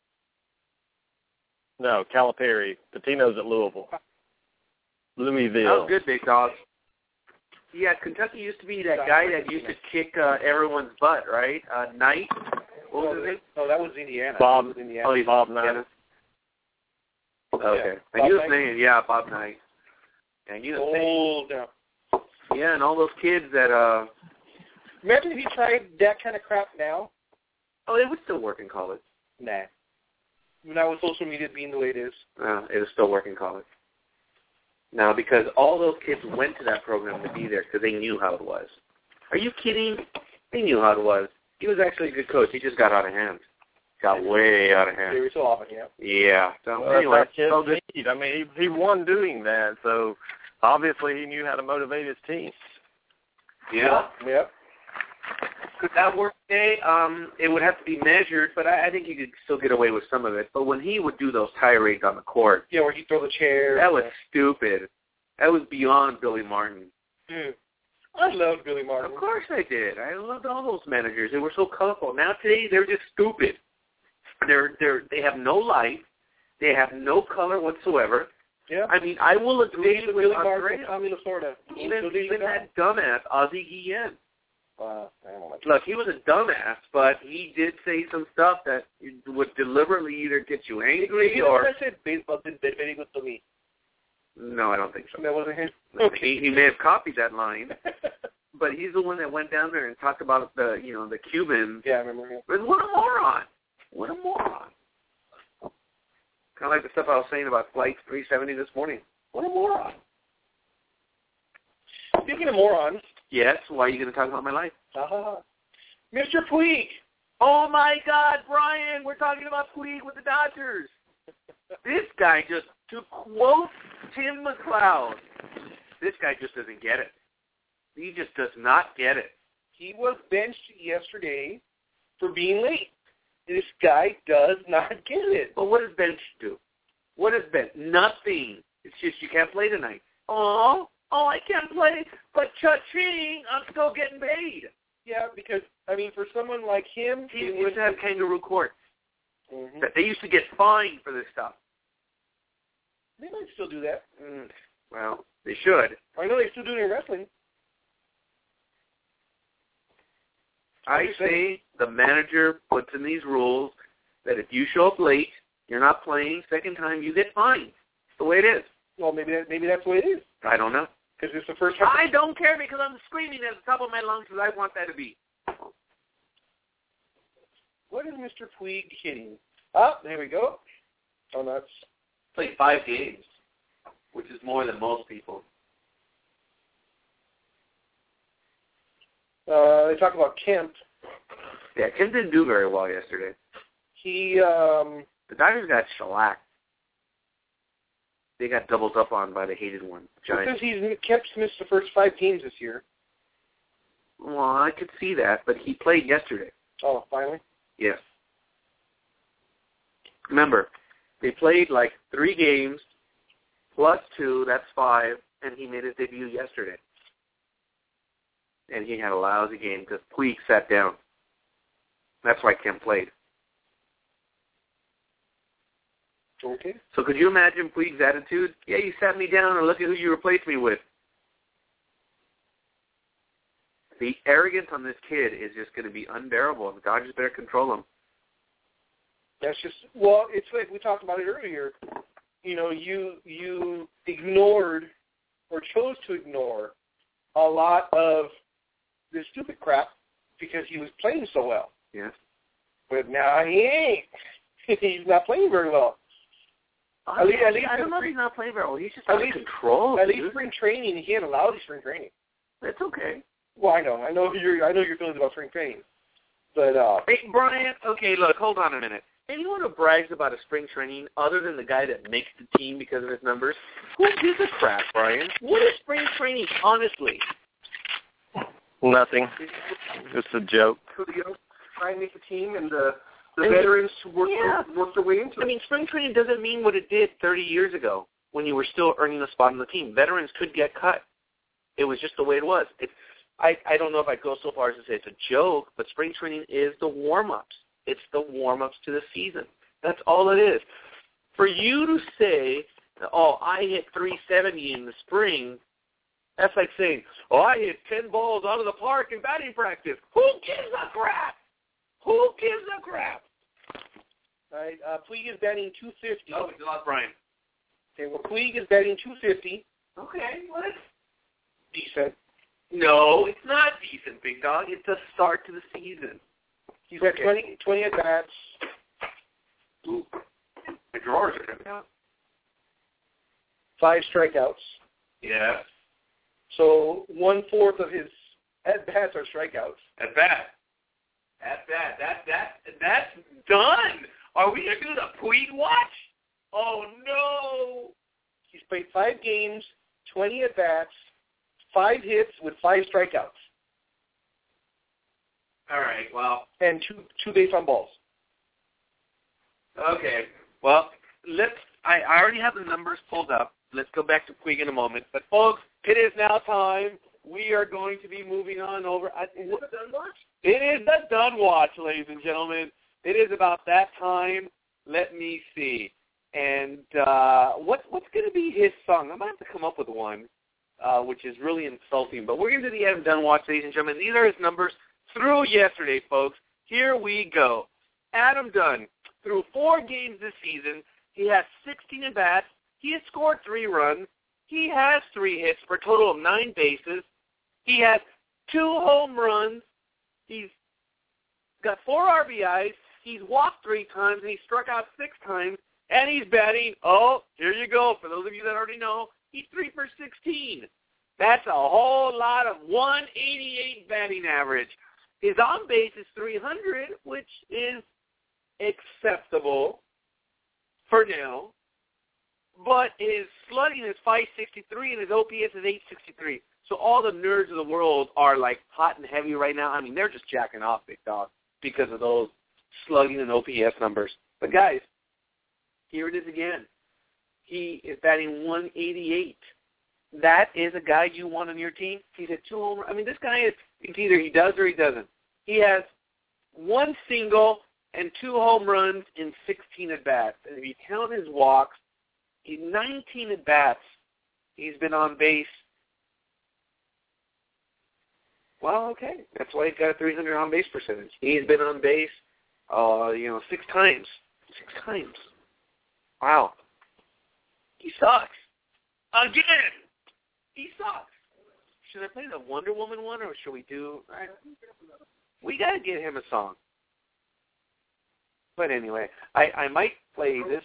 No, Calipari. Pitino's at Louisville. Oh, good, big dog. Yeah, Kentucky used to be that guy that used to kick everyone's butt, right? Knight. What was his name? No, that was Indiana. Bob. Indiana. Oh, he's Bob Knight. Okay. Yeah, and you were saying, Bob Knight. And you were saying, yeah, and all those kids that imagine if you tried that kind of crap now. Oh, it would still work in college. Nah. Not with social media being the way it is. It would still work in college. No, because all those kids went to that program to be there because they knew how it was. Are you kidding? They knew how it was. He was actually a good coach. He just got out of hand. Got way out of hand. Every so often, yeah. Yeah. So well, anyway, so good. I mean, he won doing that, so obviously he knew how to motivate his team. Yeah. Yep. Could that work today? It would have to be measured, but I think you could still get away with some of it. But when he would do those tirades on the court, yeah, where he'd throw the chair. That was stupid. That was beyond Billy Martin. Dude, I loved Billy Martin. Of course I did. I loved all those managers. They were so colorful. Now today they're just stupid. They have no life. They have no color whatsoever. Yeah. I mean, I will agree with Billy Martin, Tommy Lasorda. Even that dumbass Ozzie Guillen. Look, Look, he was a dumbass, but he did say some stuff that would deliberately either get you angry or... I said baseball did very good to me. No, I don't think so. That wasn't him? Okay. He may have copied that line, but he's the one that went down there and talked about the Cubans. Yeah, I remember him. But what a moron. What a moron. Kind of like the stuff I was saying about Flight 370 this morning. What a moron. Speaking of morons. Yes, why are you going to talk about my life? Mr. Puig. Oh, my God, Brian, we're talking about Puig with the Dodgers. This guy just, to quote Tim McLeod, this guy just doesn't get it. He just does not get it. He was benched yesterday for being late. This guy does not get it. But what does bench do? What is bench? Nothing. It's just you can't play tonight. Oh, I can't play, but cha-ching, I'm still getting paid. Yeah, because, I mean, for someone like him... He used to have kangaroo courts. Mm-hmm. They used to get fined for this stuff. They might still do that. Well, they should. I know they still do it in wrestling. I say the manager puts in these rules that if you show up late, you're not playing, second time, you get fined. It's the way it is. Well, maybe that's the way it is. I don't know. Because it's the first time. I don't care because I'm screaming at the top of my lungs because I want that to be. What is Mr. Puig hitting? Oh, there we go. Oh, that's... Played 5 games, which is more than most people. They talk about Kemp. Yeah, Kemp didn't do very well yesterday. He, The Dodgers got shellacked. They got doubled up on by the hated one, Giants. Because Kemp's missed the first 5 games this year. Well, I could see that, but he played yesterday. Oh, finally? Yes. Remember, they played like 3 games, plus 2, that's 5, and he made his debut yesterday. And he had a lousy game because Puig sat down. That's why Kemp played. Okay. So could you imagine Puig's attitude? Yeah, you sat me down and look at who you replaced me with. The arrogance on this kid is just going to be unbearable. The Dodgers better control him. That's just, well, it's like we talked about it earlier. You know, you ignored or chose to ignore a lot of the stupid crap because he was playing so well. Yes. But now he ain't. He's not playing very well. I don't know if he's not playing very well. He's just out of control. At least spring training, he had a lousy spring training. That's okay. Well, I know your feelings about spring training, but hey, Brian. Okay, look, hold on a minute. Anyone who brags about a spring training other than the guy that makes the team because of his numbers, who gives a crap, Brian? What is spring training, honestly? Nothing. It's a joke. Try and make the team and the veterans work their way into it. I mean, spring training doesn't mean what it did 30 years ago when you were still earning a spot on the team. Veterans could get cut. It was just the way it was. I don't know if I'd go so far as to say it's a joke, but spring training is the warm-ups. It's the warm-ups to the season. That's all it is. For you to say, oh, I hit 370 in the spring, that's like saying, oh, I hit 10 balls out of the park in batting practice. Who gives a crap? Who gives a crap? All right, Puig is batting 250. Oh, it's not Brian. Okay, well, Puig is batting 250. Okay, well, that's decent. No, it's not decent, big dog. It's a start to the season. He's got 20 at-bats. Ooh, the drawers are coming out. 5 strikeouts. Yeah. So 1/4 of his at-bats are strikeouts. At-bat. That's done. Are we going to do the Puig watch? Oh, no. He's played 5 games, 20 at-bats, 5 hits with 5 strikeouts. All right, well. And two base on balls. Okay. Well, I already have the numbers pulled up. Let's go back to Puig in a moment. But, folks, it is now time. We are going to be moving on over. Is it the Dunn Watch? It is the Dunn Watch, ladies and gentlemen. It is about that time. Let me see. And what's going to be his song? I'm going to have to come up with one, which is really insulting. But we're going to do the Adam Dunn Watch, ladies and gentlemen. These are his numbers through yesterday, folks. Here we go. Adam Dunn, through 4 games this season, he has 16 at-bats. He has scored 3 runs. He has 3 hits for a total of 9 bases. He has 2 home runs. He's got 4 RBIs. He's walked 3 times, and he's struck out 6 times. And he's batting, oh, here you go. For those of you that already know, he's 3 for 16. That's a whole lot of 188 batting average. His on-base is 300, which is acceptable for now. But his slugging is 563, and his OPS is 863. So all the nerds of the world are, like, hot and heavy right now. I mean, they're just jacking off, big dog, because of those slugging and OPS numbers. But, guys, here it is again. He is batting 188. That is a guy you want on your team. He's at 2 home runs. I mean, this guy is, it's either he does or he doesn't. He has 1 single and 2 home runs in 16 at-bats. And if you count his walks, he's 19 at-bats. He's been on base. Well, okay. That's why he's got a 300 on-base percentage. He's been on base, 6 times. 6 times. Wow. He sucks. Again. He sucks. Should I play the Wonder Woman one, or should we do... We got to get him a song. But anyway, I might play this.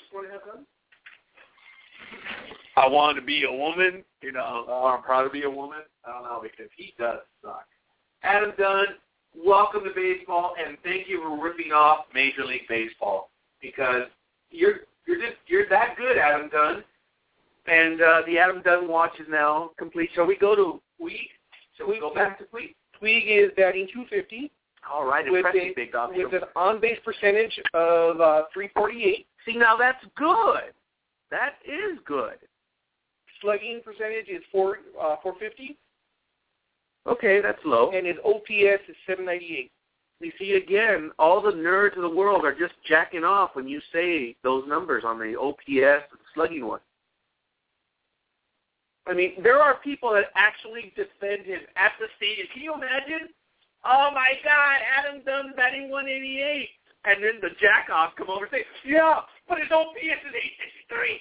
I want to be a woman, I'm proud to be a woman. I don't know, because he does suck. Adam Dunn, welcome to baseball, and thank you for ripping off Major League Baseball, because you're that good, Adam Dunn. And the Adam Dunn Watch is now complete. Shall we go to Puig? Shall we go back to Puig? Puig is batting 250. All right, impressive, big dog. With an on-base percentage of 348. See, now that's good. That is good. Slugging percentage is 450. Okay, that's low. And his OPS is 798. You see, again, all the nerds of the world are just jacking off when you say those numbers on the OPS and slugging one. I mean, there are people that actually defend him at the stadium. Can you imagine? Oh, my God, Adam Dunn batting 188. And then the jack-offs come over and say, yeah, but his OPS is 863.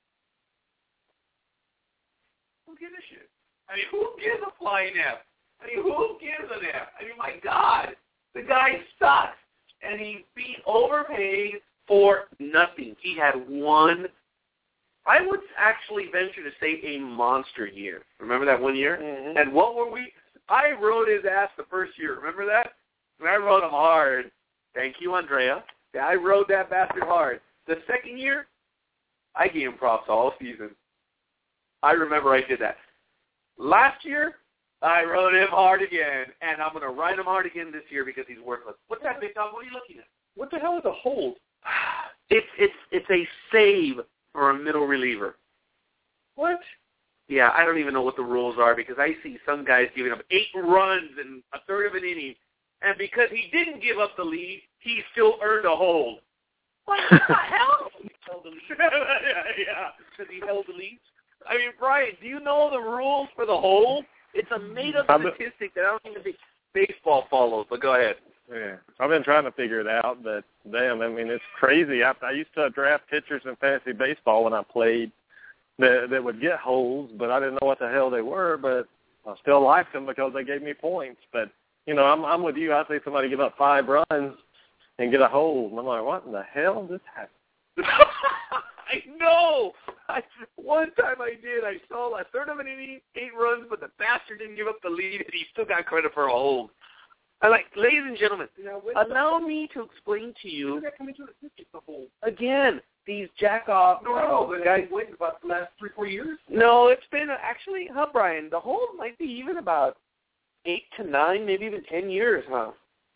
Who gives a shit? I mean, who gives a flying F? I mean, who gives an F? I mean, my God, the guy sucks. And he's being overpaid for nothing. He had one, I would actually venture to say, a monster year. Remember that one year? Mm-hmm. And what were we? I rode his ass the first year. Remember that? And I rode him hard. Thank you, Andrea. Yeah, I rode that bastard hard. The second year, I gave him props all season. I remember I did that. Last year, I rode him hard again, and I'm going to ride him hard again this year because he's worthless. What's that, Big Dog? What are you looking at? What the hell is a hold? It's a save for a middle reliever. What? Yeah, I don't even know what the rules are because I see some guys giving up 8 runs in a third of an inning, and because he didn't give up the lead, he still earned a hold. What the hell? He held the lead. Yeah, because he held the lead. I mean, Brian, do you know the rules for the hold? It's a made-up statistic that I don't even think baseball follows, but go ahead. Yeah, I've been trying to figure it out, but damn, I mean, it's crazy. I used to draft pitchers in fantasy baseball when I played that would get holds, but I didn't know what the hell they were, but I still liked them because they gave me points. But, you know, I'm with you. I see somebody give up 5 runs and get a hold, and I'm like, what in the hell just happened? I know. One time I did. I saw a third of an inning, 8 runs, but the bastard didn't give up the lead, and he still got credit for a hold. Ladies and gentlemen, allow me to explain to you, again, these jack-off guys waiting about the last 3-4 years? No, it's been actually, Brian, the hold might be even about 8 to 9, maybe even 10 years, huh?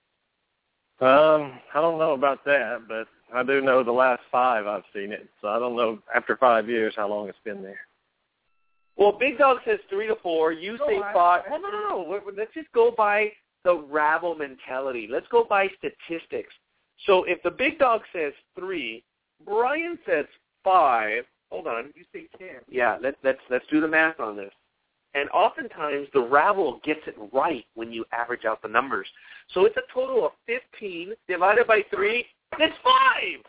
I don't know about that, but I do know the last 5 I've seen it. So I don't know after 5 years how long it's been there. Well, Big Dog says 3 to 4. You say 5. Well, no. Let's just go by the rabble mentality. Let's go by statistics. So if the Big Dog says 3, Brian says 5. Hold on. You say 10. Yeah, let's do the math on this. And oftentimes the rabble gets it right when you average out the numbers. So it's a total of 15 divided by 3. It's 5.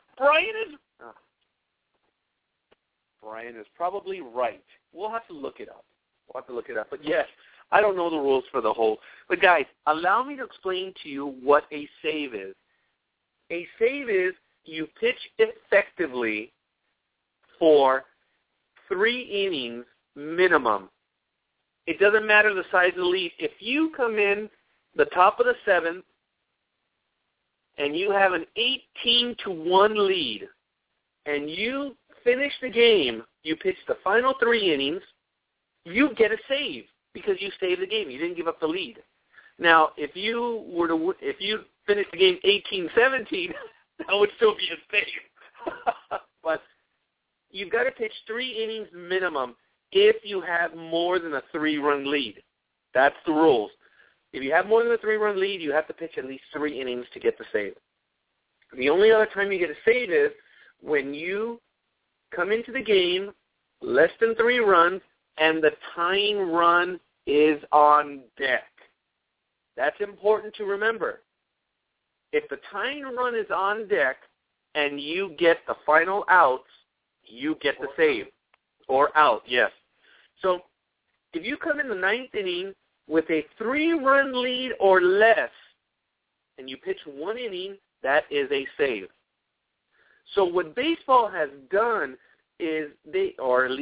Brian is probably right. We'll have to look it up. But yes, I don't know the rules for the hold. But guys, allow me to explain to you what a save is. A save is you pitch effectively for 3 innings minimum. It doesn't matter the size of the lead. If you come in the top of the 7th and you have an 18-1 lead and you finish the game, you pitch the final 3 innings, you get a save because you saved the game. You didn't give up the lead. Now, if you finish the game 18-17, that would still be a save. But you've got to pitch 3 innings minimum if you have more than a 3-run lead. That's the rules. If you have more than a 3-run lead, you have to pitch at least 3 innings to get the save. The only other time you get a save is when you come into the game less than 3 runs and the tying run is on deck. That's important to remember. If the tying run is on deck and you get the final outs, you get the save. Or out, yes. So if you come in the 9th inning with a 3-run lead or less and you pitch 1 inning, that is a save. So what baseball has done is they've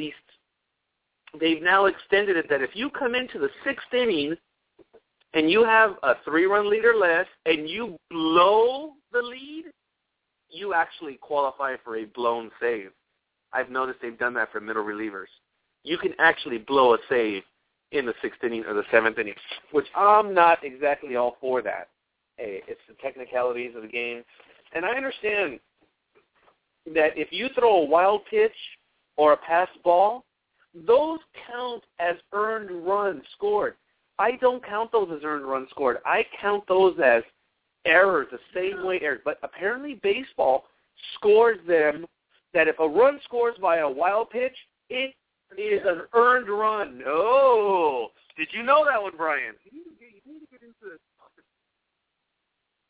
now extended it that if you come into the 6th inning and you have a 3-run lead or less and you blow the lead, you actually qualify for a blown save. I've noticed they've done that for middle relievers. You can actually blow a save in the 6th inning or the 7th inning, which I'm not exactly all for that. Hey, it's the technicalities of the game. And I understand that if you throw a wild pitch or a passed ball, those count as earned runs scored. I don't count those as earned runs scored. I count those as errors, the same way errors. But apparently baseball scores them that if a run scores by a wild pitch, it is an earned run. No. Did you know that one, Brian?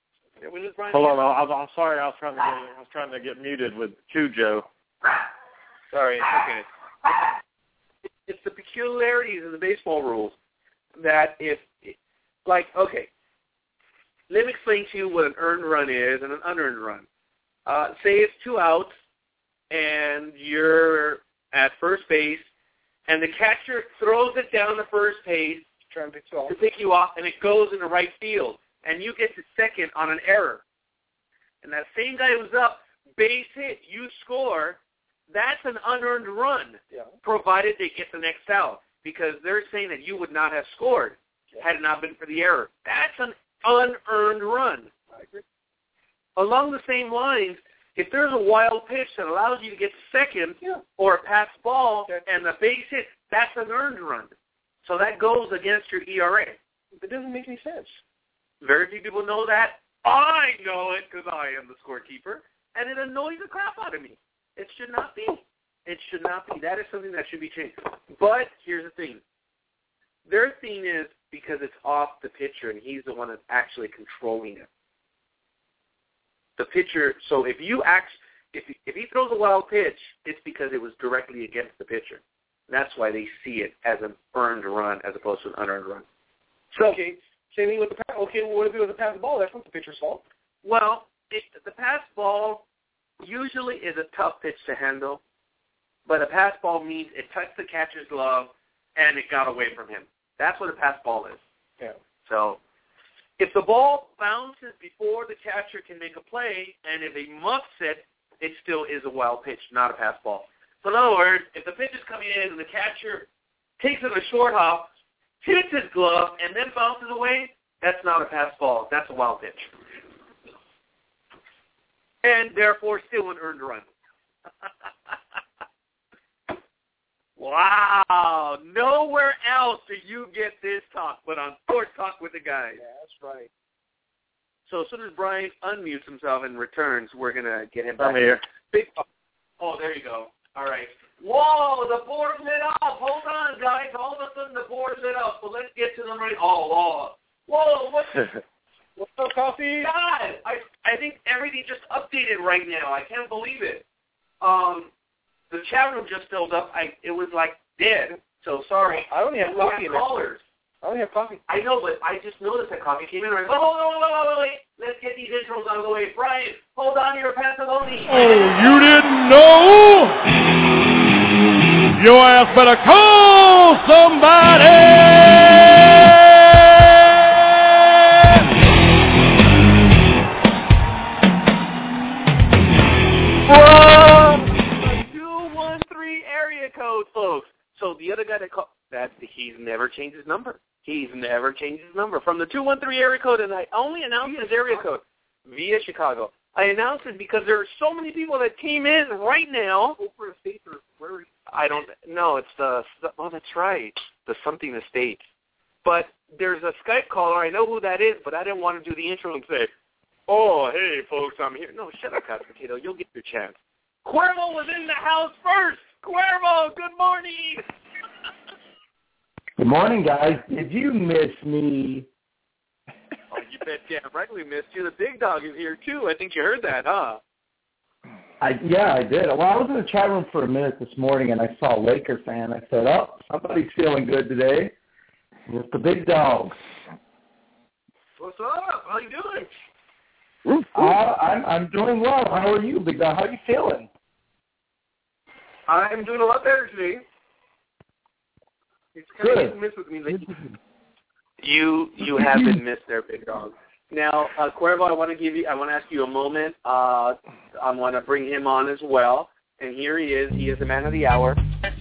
Did we lose Brian? Hold on, I'm sorry. I was trying to get muted with Cujo. Sorry, it's okay. It's the peculiarities of the baseball rules that okay, let me explain to you what an earned run is and an unearned run. Say it's 2 outs, and you're at first base, and the catcher throws it down the first base to pick you off, and it goes into right field, and you get to second on an error. And that same guy who's up, base hit, you score, that's an unearned run, provided they get the next out, because they're saying that you would not have scored had it not been for the error. That's an unearned run. I agree. Along the same lines, if there's a wild pitch that allows you to get to second or a pass ball and a base hit, that's an earned run. So that goes against your ERA. It doesn't make any sense. Very few people know that. I know it because I am the scorekeeper, and it annoys the crap out of me. It should not be. It should not be. That is something that should be changed. But here's the thing. Their thing is because it's off the pitcher, and he's the one that's actually controlling it. The pitcher, so if he throws a wild pitch, it's because it was directly against the pitcher. That's why they see it as an earned run as opposed to an unearned run. So, same thing with the pass. Okay, well, what if it was a pass ball? That's not the pitcher's fault. Well, the pass ball usually is a tough pitch to handle, but a pass ball means it touched the catcher's glove and it got away from him. That's what a pass ball is. Yeah. So, if the ball bounces before the catcher can make a play, and if he muffs it, it still is a wild pitch, not a pass ball. So in other words, if the pitch is coming in and the catcher takes it a short hop, hits his glove, and then bounces away, that's not a pass ball. That's a wild pitch. And therefore still an earned run. Wow. Nowhere else do you get this talk but on Sports Talk with the Guys. Yeah, that's right. So as soon as Brian unmutes himself and returns, we're going to get him back. I'm here. Oh, there you go. All right. Whoa, the board lit up. Hold on, guys. All of a sudden the board lit up. So let's get to them right. Oh, whoa. What's up, Coffee? God, I think everything just updated right now. I can't believe it. The chat room just filled up. It was like dead. So sorry. I only have coffee in there. Callers. I only have coffee. I know, but I just noticed that coffee came in. Right. Wait. Let's get these intros out of the way. Brian, hold on to your Pantaloni. Oh, you didn't know? Your ass better call somebody! 213 area code, folks. So the other guy that called, he's never changed his number. He's never changed his number. From the 213 area code, and I only announced his area code via Chicago. I announced it because there are so many people that came in right now. Over a state or where? I don't know. It's that's right. The something estate. But there's a Skype caller. I know who that is, but I didn't want to do the intro and say, oh, hey, folks, I'm here. No, shut up, Couch Potato. You'll get your chance. Cuervo was in the house first. Cuervo, good morning. Good morning, guys. Did you miss me? Oh, you bet damn right we missed you. The big dog is here, too. I think you heard that, huh? Yeah, I did. Well, I was in the chat room for a minute this morning, and I saw a Laker fan. I said, oh, somebody's feeling good today. It's the big dog. What's up? How you doing? I'm doing well. How are you, big dog? How are you feeling? I'm doing a lot better today. It's kind of missed with me lately. You have been missed there, big dog. Now, Cuervo, I want to ask you a moment. I want to bring him on as well. And here he is. He is the man of the hour.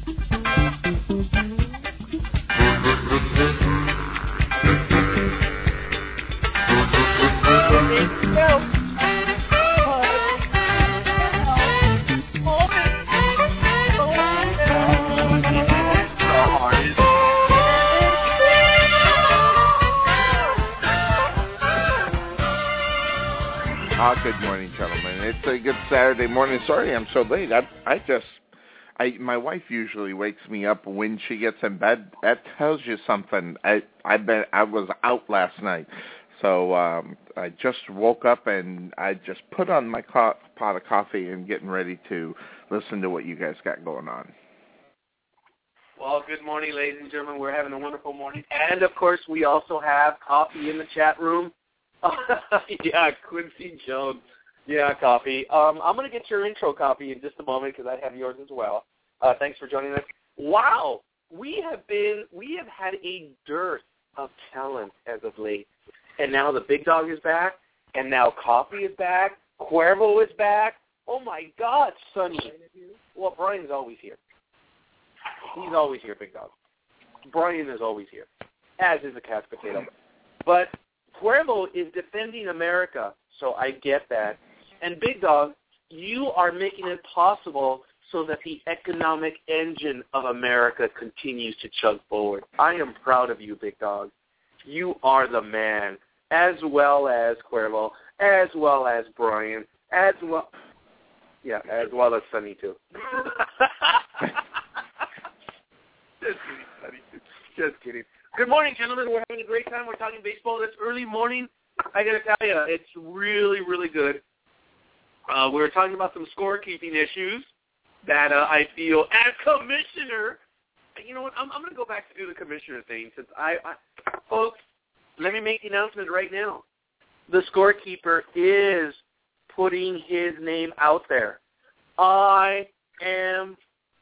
Good morning, gentlemen. It's a good Saturday morning. Sorry I'm so late. My wife usually wakes me up when she gets in bed. That tells you something. I was out last night. So I just woke up and I just put on my pot of coffee and getting ready to listen to what you guys got going on. Well, good morning, ladies and gentlemen. We're having a wonderful morning. And, of course, we also have coffee in the chat room. Yeah, Quincy Jones. Yeah, coffee. I'm going to get your intro copy in just a moment because I have yours as well. Thanks for joining us. Wow, we have had a dearth of talent as of late. And now the big dog is back, and now coffee is back. Cuervo is back. Oh, my God, Sonny. Well, Brian's always here. He's always here, big dog. Brian is always here, as is the couch potato. But Cuervo is defending America, so I get that. And big dog, you are making it possible so that the economic engine of America continues to chug forward. I am proud of you, big dog. You are the man, as well as Cuervo, as well as Brian, as well as Sonny, too. Just kidding. Good morning, gentlemen. We're having a great time. We're talking baseball this early morning. I got to tell you, it's really, really good. We were talking about some scorekeeping issues that I feel, as commissioner, you know what, I'm going to go back to do the commissioner thing. Since folks, let me make the announcement right now. The scorekeeper is putting his name out there. I am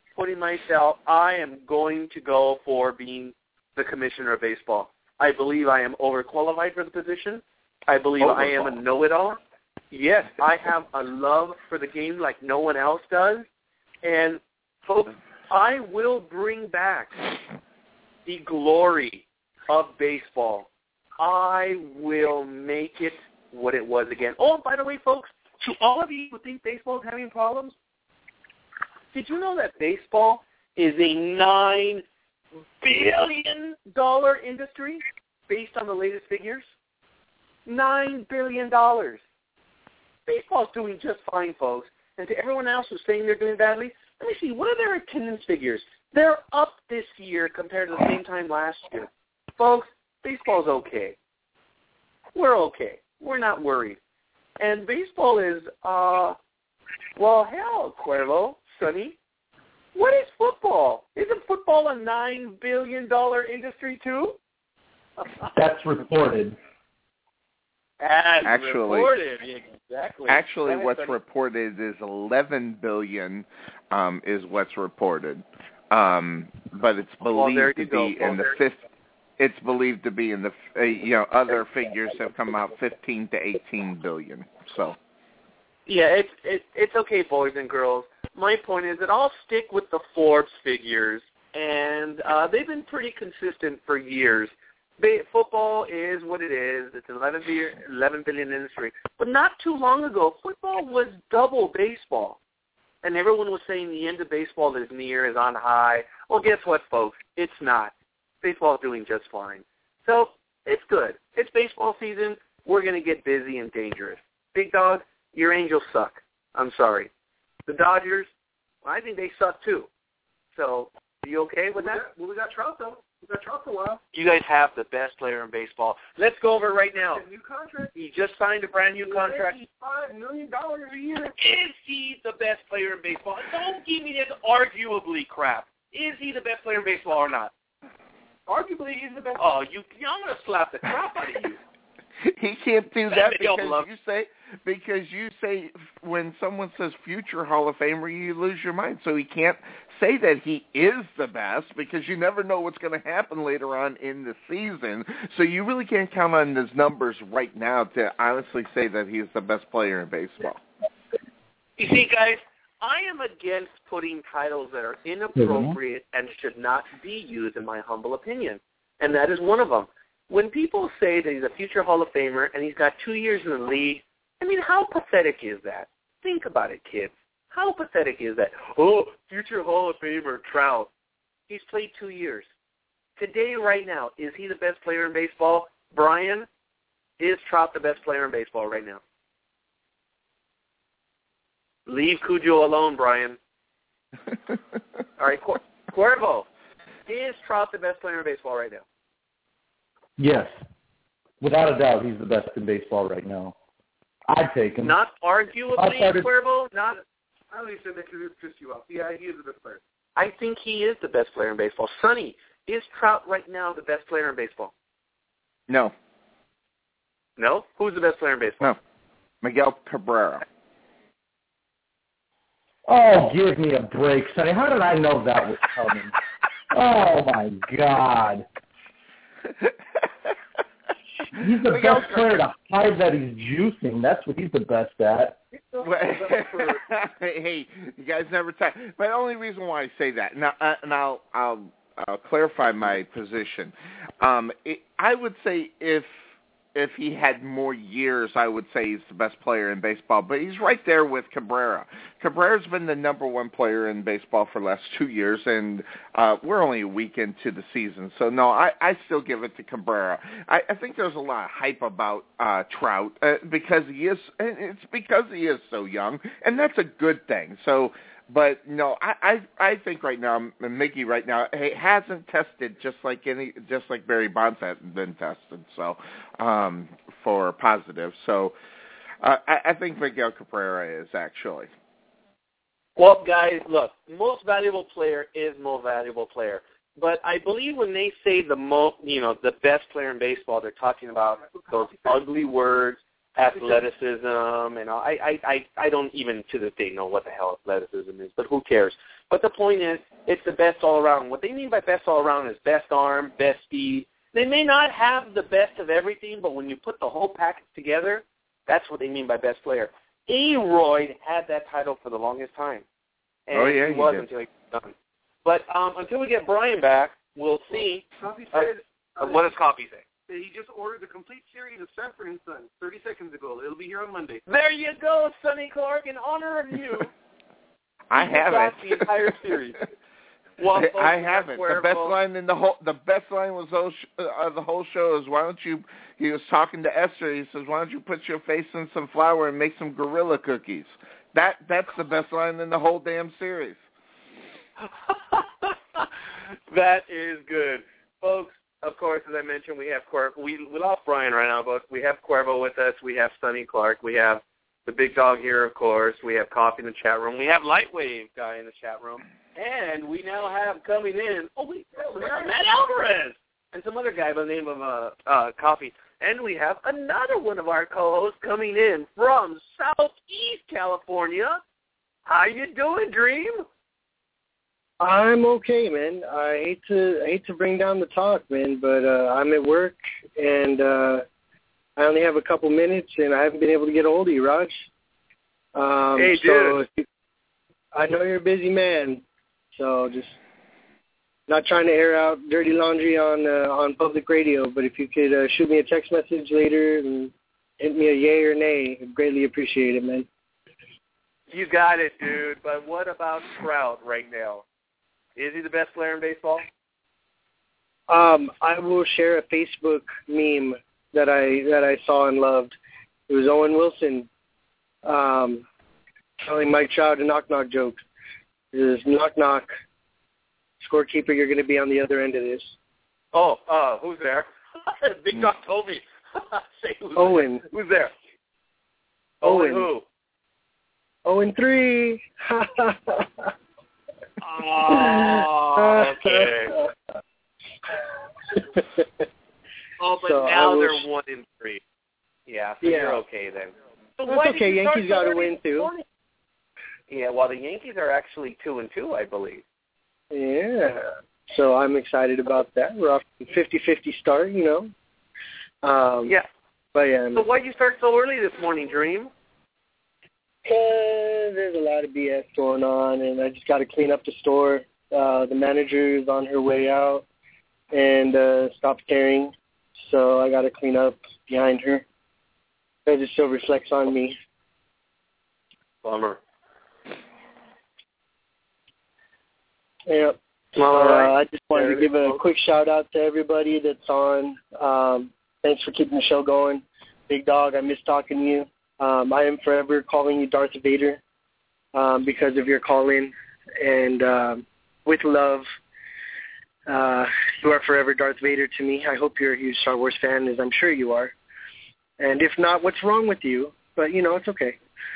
going to go for being the commissioner of baseball. I believe I am overqualified for the position. I believe I am a know-it-all. Yes, I have a love for the game like no one else does. And, folks, I will bring back the glory of baseball. I will make it what it was again. Oh, by the way, folks, to all of you who think baseball is having problems, did you know that baseball is a $9 billion industry based on the latest figures? $9 billion. Baseball's doing just fine, folks. And to everyone else who's saying they're doing badly, let me see, what are their attendance figures? They're up this year compared to the same time last year. Folks, baseball's okay. We're okay. We're not worried. And baseball is, well, hell, Cuervo, Sonny, what is football? Isn't football a $9 billion industry too? That's reported. Reported, exactly. Actually, what's reported is 11 billion is what's reported, but it's believed to be in the fifth. It's believed to be in the other figures have come out 15 to 18 billion. So. Yeah, it's okay, boys and girls. My point is that I'll stick with the Forbes figures, and they've been pretty consistent for years. Football is what it is. It's an 11 billion industry. But not too long ago, football was double baseball. And everyone was saying the end of baseball is near, is on high. Well, guess what, folks? It's not. Baseball is doing just fine. So it's good. It's baseball season. We're going to get busy and dangerous. Big dog, your Angels suck. I'm sorry. The Dodgers, well, I think they suck too. So are you okay with that? We got Trout, though. We got Trout for a while. You guys have the best player in baseball. Let's go over it right now. A new contract. He just signed a brand new contract. $85 million a year. Is he the best player in baseball? Don't give me this arguably crap. Is he the best player in baseball or not? Arguably, he's the best. Oh, I'm going to slap the crap out of you. He can't do that because you say when someone says future Hall of Famer, you lose your mind. So he can't say that he is the best because you never know what's going to happen later on in the season. So you really can't count on his numbers right now to honestly say that he's the best player in baseball. You see, guys, I am against putting titles that are inappropriate and should not be used, in my humble opinion, and that is one of them. When people say that he's a future Hall of Famer and he's got 2 years in the league, I mean, how pathetic is that? Think about it, kids. How pathetic is that? Oh, future Hall of Famer, Trout. He's played 2 years. Today, right now, is he the best player in baseball? Brian, is Trout the best player in baseball right now? Leave Cujo alone, Brian. All right, Cuervo, is Trout the best player in baseball right now? Yes. Without a doubt, he's the best in baseball right now. I'd take him. Not arguably, Cuervo. Not. I only said that because it pissed you off. Yeah, he is the best player. I think he is the best player in baseball. Sonny, is Trout right now the best player in baseball? No. No? Who's the best player in baseball? No. Miguel Cabrera. Oh, give me a break, Sonny. How did I know that was coming? Oh, my God. He's the best player to hide that he's juicing. That's what he's the best at. Hey, you guys never talk. But the only reason why I say that, now, and I'll clarify my position. I would say if he had more years, I would say he's the best player in baseball. But he's right there with Cabrera. Cabrera's been the number one player in baseball for the last 2 years, and we're only a week into the season. So, no, I still give it to Cabrera. I think there's a lot of hype about Trout because it's because he is so young, and that's a good thing. So, but no, I think right now, Mickey right now, he hasn't tested just like Barry Bonds hasn't been tested, so for positive. So I think Miguel Cabrera is actually. Well, guys, look, most valuable player is most valuable player. But I believe when they say the best player in baseball, they're talking about those ugly words, athleticism, and all. I don't even to this day know what the hell athleticism is, but who cares? But the point is, it's the best all around. What they mean by best all around is best arm, best speed. They may not have the best of everything, but when you put the whole package together, that's what they mean by best player. Aroyd had that title for the longest time. And he was until he was done. But until we get Brian back, we'll see. What does Coffee say? He just ordered the complete series of Sanford and Son 30 seconds ago. It'll be here on Monday. There you go, Sonny Clark. In honor of you, I haven't the entire series. Well, I haven't. The best line was the whole show is why don't you? He was talking to Esther. He says, "Why don't you put your face in some flour and make some gorilla cookies?" That's the best line in the whole damn series. That is good, folks. Of course, as I mentioned, we have Cuervo. We lost Brian right now, but we have Cuervo with us. We have Sonny Clark. We have the big dog here, of course. We have Coffee in the chat room. We have Lightwave guy in the chat room. And we now have coming in, Matt Alvarez and some other guy by the name of Coffee. And we have another one of our co-hosts coming in from Southeast California. How you doing, Dream? I'm okay, man. I hate to bring down the talk, man, but I'm at work and I only have a couple minutes, and I haven't been able to get a hold of you, Raj. Hey, dude. So I know you're a busy man, so just not trying to air out dirty laundry on public radio. But if you could shoot me a text message later and hit me a yay or nay, I'd greatly appreciate it, man. You got it, dude. But what about Trout right now? Is he the best player in baseball? I will share a Facebook meme that I saw and loved. It was Owen Wilson telling Mike Trout a knock-knock joke. It was knock-knock. Scorekeeper, you're going to be on the other end of this. Oh, who's there? Big Dog told me. Say Owen. Who's there? Owen. Who? 0-3. Oh, okay. But so now they're 1-3. Yeah, so you're okay then. So that's okay. Yankees got to win too. Yeah, well, the Yankees are actually 2-2, I believe. Yeah. So I'm excited about that. We're off to a 50-50 start, you know. Yeah. But yeah. So why'd you start so early this morning, Dream? There's a lot of BS going on, and I just got to clean up the store. The manager is on her way out and stopped caring, so I got to clean up behind her. It just still reflects on me. Bummer. Yeah. I just wanted to give a quick shout-out to everybody that's on. Thanks for keeping the show going. Big Dog, I miss talking to you. I am forever calling you Darth Vader because of your call-in. And with love, You are forever Darth Vader to me. I hope you're a huge Star Wars fan, as I'm sure you are. And if not, what's wrong with you? But, it's okay.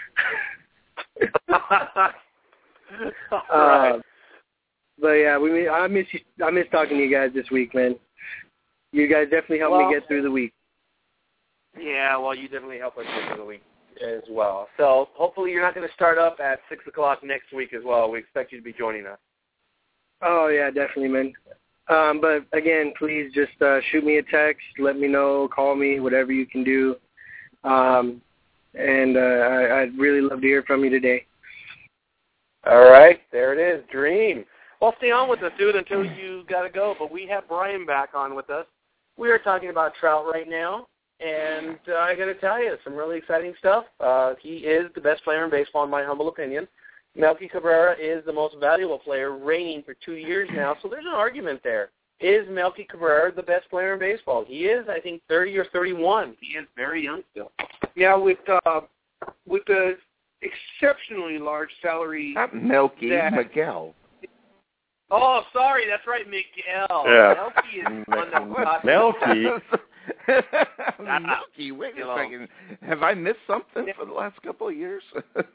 But, yeah, I miss talking to you guys this week, man. You guys definitely helped me get through the week. Yeah, well, you definitely help us get through the week as well. So hopefully you're not going to start up at 6 o'clock next week as well. We expect you to be joining us. Oh, yeah, definitely, man. But, again, please just shoot me a text. Let me know. Call me, whatever you can do. And I'd really love to hear from you today. All right. There it is. Dream. Well, stay on with us, dude, until you got to go. But we have Brian back on with us. We are talking about Trout right now. And I got to tell you, some really exciting stuff. He is the best player in baseball, in my humble opinion. Melky Cabrera is the most valuable player, reigning for 2 years now. So there's an argument there. Is Melky Cabrera the best player in baseball? He is, I think, 30 or 31. He is very young still. Yeah, with the exceptionally large salary. Not Melky, Miguel. Oh, sorry, that's right, Miguel. Yeah. Melky is one that got Melky. Melky, wait a second. Have I missed something for the last couple of years?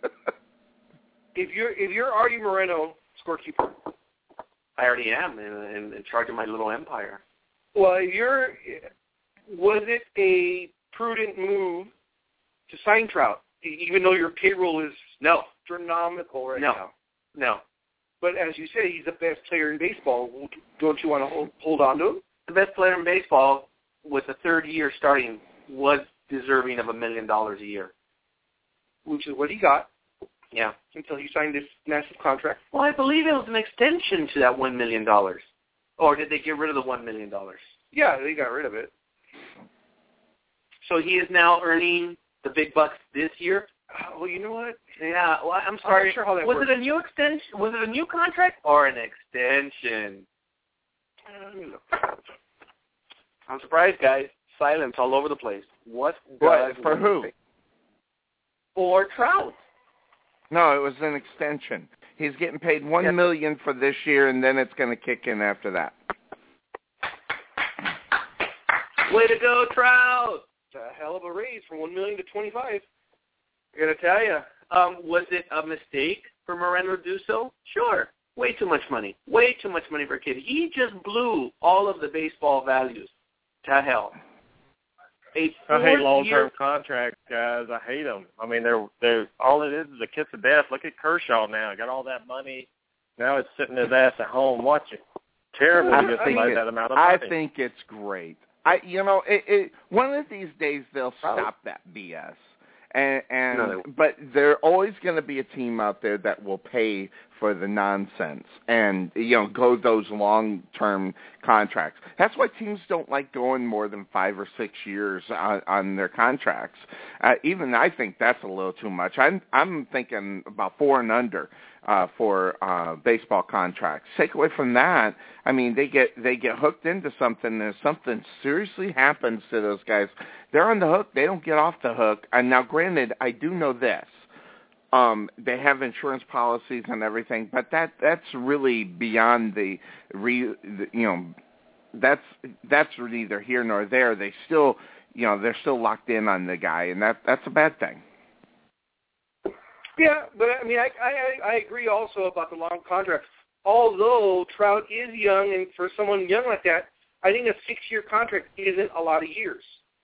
If you're Artie Moreno, scorekeeper. I already am in charge of my little empire. Well, was it a prudent move to sign Trout, even though your payroll is astronomical right now? No. But as you say, he's the best player in baseball. Don't you want to hold on to him? The best player in baseball with the third year starting was deserving of $1 million a year. Which is what he got. Yeah. Until he signed this massive contract. Well, I believe it was an extension to that $1 million. Or did they get rid of the $1 million? Yeah, they got rid of it. So he is now earning the big bucks this year? Well, you know what? Yeah, well, I'm sorry. I'm not sure how that was works. it a new extension? Was it a new contract or an extension? I'm surprised, guys. Silence all over the place. What for who? For Trout. No, it was an extension. He's getting paid $1 million for this year, and then it's going to kick in after that. Way to go, Trout! It's a hell of a raise from $1 million to $25 million. I got to tell you, was it a mistake for Moreno to do so? Sure. Way too much money. Way too much money for a kid. He just blew all of the baseball values to hell. I hate long-term contracts, guys. I hate them. I mean, they're all it is a kiss of death. Look at Kershaw now. Got all that money. Now it's sitting his ass at home watching. Terrible to get somebody that amount of money. I think it's great. One of these days they'll stop that BS. But there's always going to be a team out there that will pay for the nonsense and go those long-term contracts. That's why teams don't like going more than 5 or 6 years on their contracts. Even I think that's a little too much. I'm thinking about 4 and under for baseball contracts. Take away from that, I mean, they get hooked into something, and if something seriously happens to those guys, they're on the hook. They don't get off the hook. And now, granted, I do know this. They have insurance policies and everything, but that's really beyond that's neither here nor there. They still, they're still locked in on the guy, and that's a bad thing. Yeah, but I mean, I agree also about the long contract. Although Trout is young, and for someone young like that, I think a 6-year contract isn't a lot of years.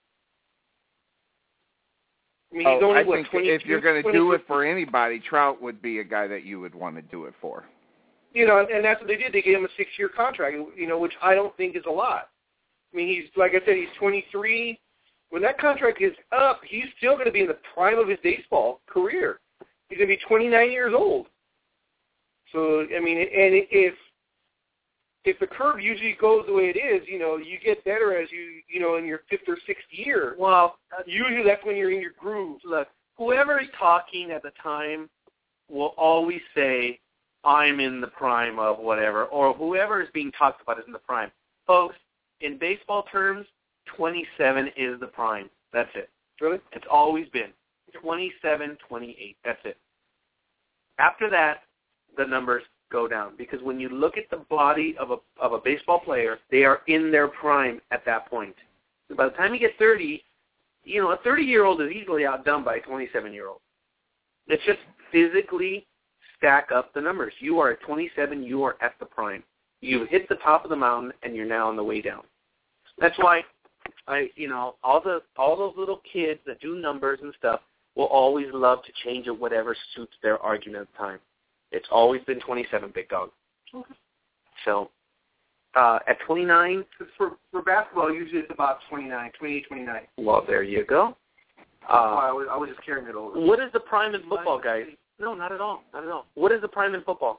I mean, he's only, I think if you're going to do it for anybody, Trout would be a guy that you would want to do it for. And that's what they did. They gave him a 6-year contract, which I don't think is a lot. I mean, he's, like I said, he's 23. When that contract is up, he's still going to be in the prime of his baseball career. He's going to be 29 years old. So, I mean, and if the curve usually goes the way it is, you get better as you in your 5th or 6th year. Well, usually that's when you're in your groove. Look, whoever is talking at the time will always say, I'm in the prime of whatever, or whoever is being talked about is in the prime. Folks, in baseball terms, 27 is the prime. That's it. Really? It's always been 27, 28. That's it. After that, the numbers go down, because when you look at the body of a baseball player, they are in their prime at that point. So by the time you get 30, a 30-year-old is easily outdone by a 27-year-old. It's just physically stack up the numbers. You are at 27, you are at the prime. You've hit the top of the mountain, and you're now on the way down. That's why all those little kids that do numbers and stuff will always love to change it whatever suits their argument at the time. It's always been 27, big dog. Okay. So at 29, for basketball, usually it's about 28, 29. Well, there you go. I was just carrying it over. What is the prime in football, guys? No, not at all. Not at all. What is the prime in football?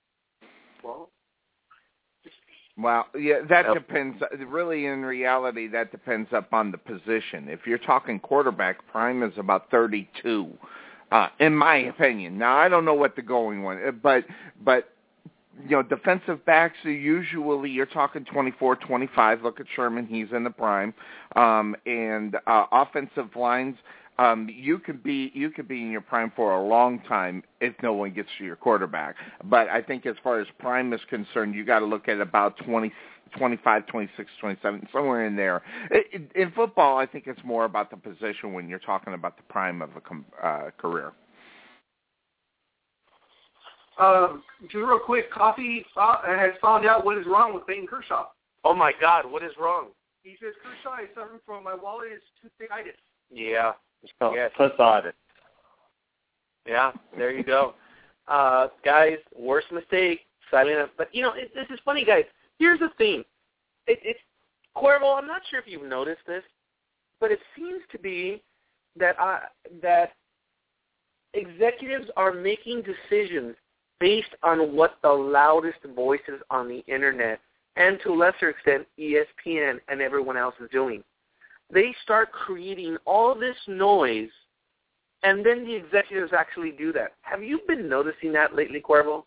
Well, yeah, that depends. Really, in reality, that depends upon the position. If you're talking quarterback, prime is about 32, in my opinion. Now, I don't know what the going one, but defensive backs are usually, you're talking 24, 25. Look at Sherman; he's in the prime. And offensive lines, you could be in your prime for a long time if no one gets to your quarterback. But I think as far as prime is concerned, you got to look at about 20, 25, 26, 27, somewhere in there. In football, I think it's more about the position when you're talking about the prime of a career. Just real quick, Coffee has found out what is wrong with Clayton Kershaw. Oh, my God, what is wrong? He says Kershaw is suffering from mollitus toothpick-itis. Yeah. Yes. Facade. Yeah, there you go. Guys, worst mistake, signing up. But, this is funny, guys. Here's the thing. It's Cuervo, I'm not sure if you've noticed this, but it seems to be that executives are making decisions based on what the loudest voices on the Internet and, to a lesser extent, ESPN and everyone else is doing. They start creating all this noise, and then the executives actually do that. Have you been noticing that lately, Cuervo?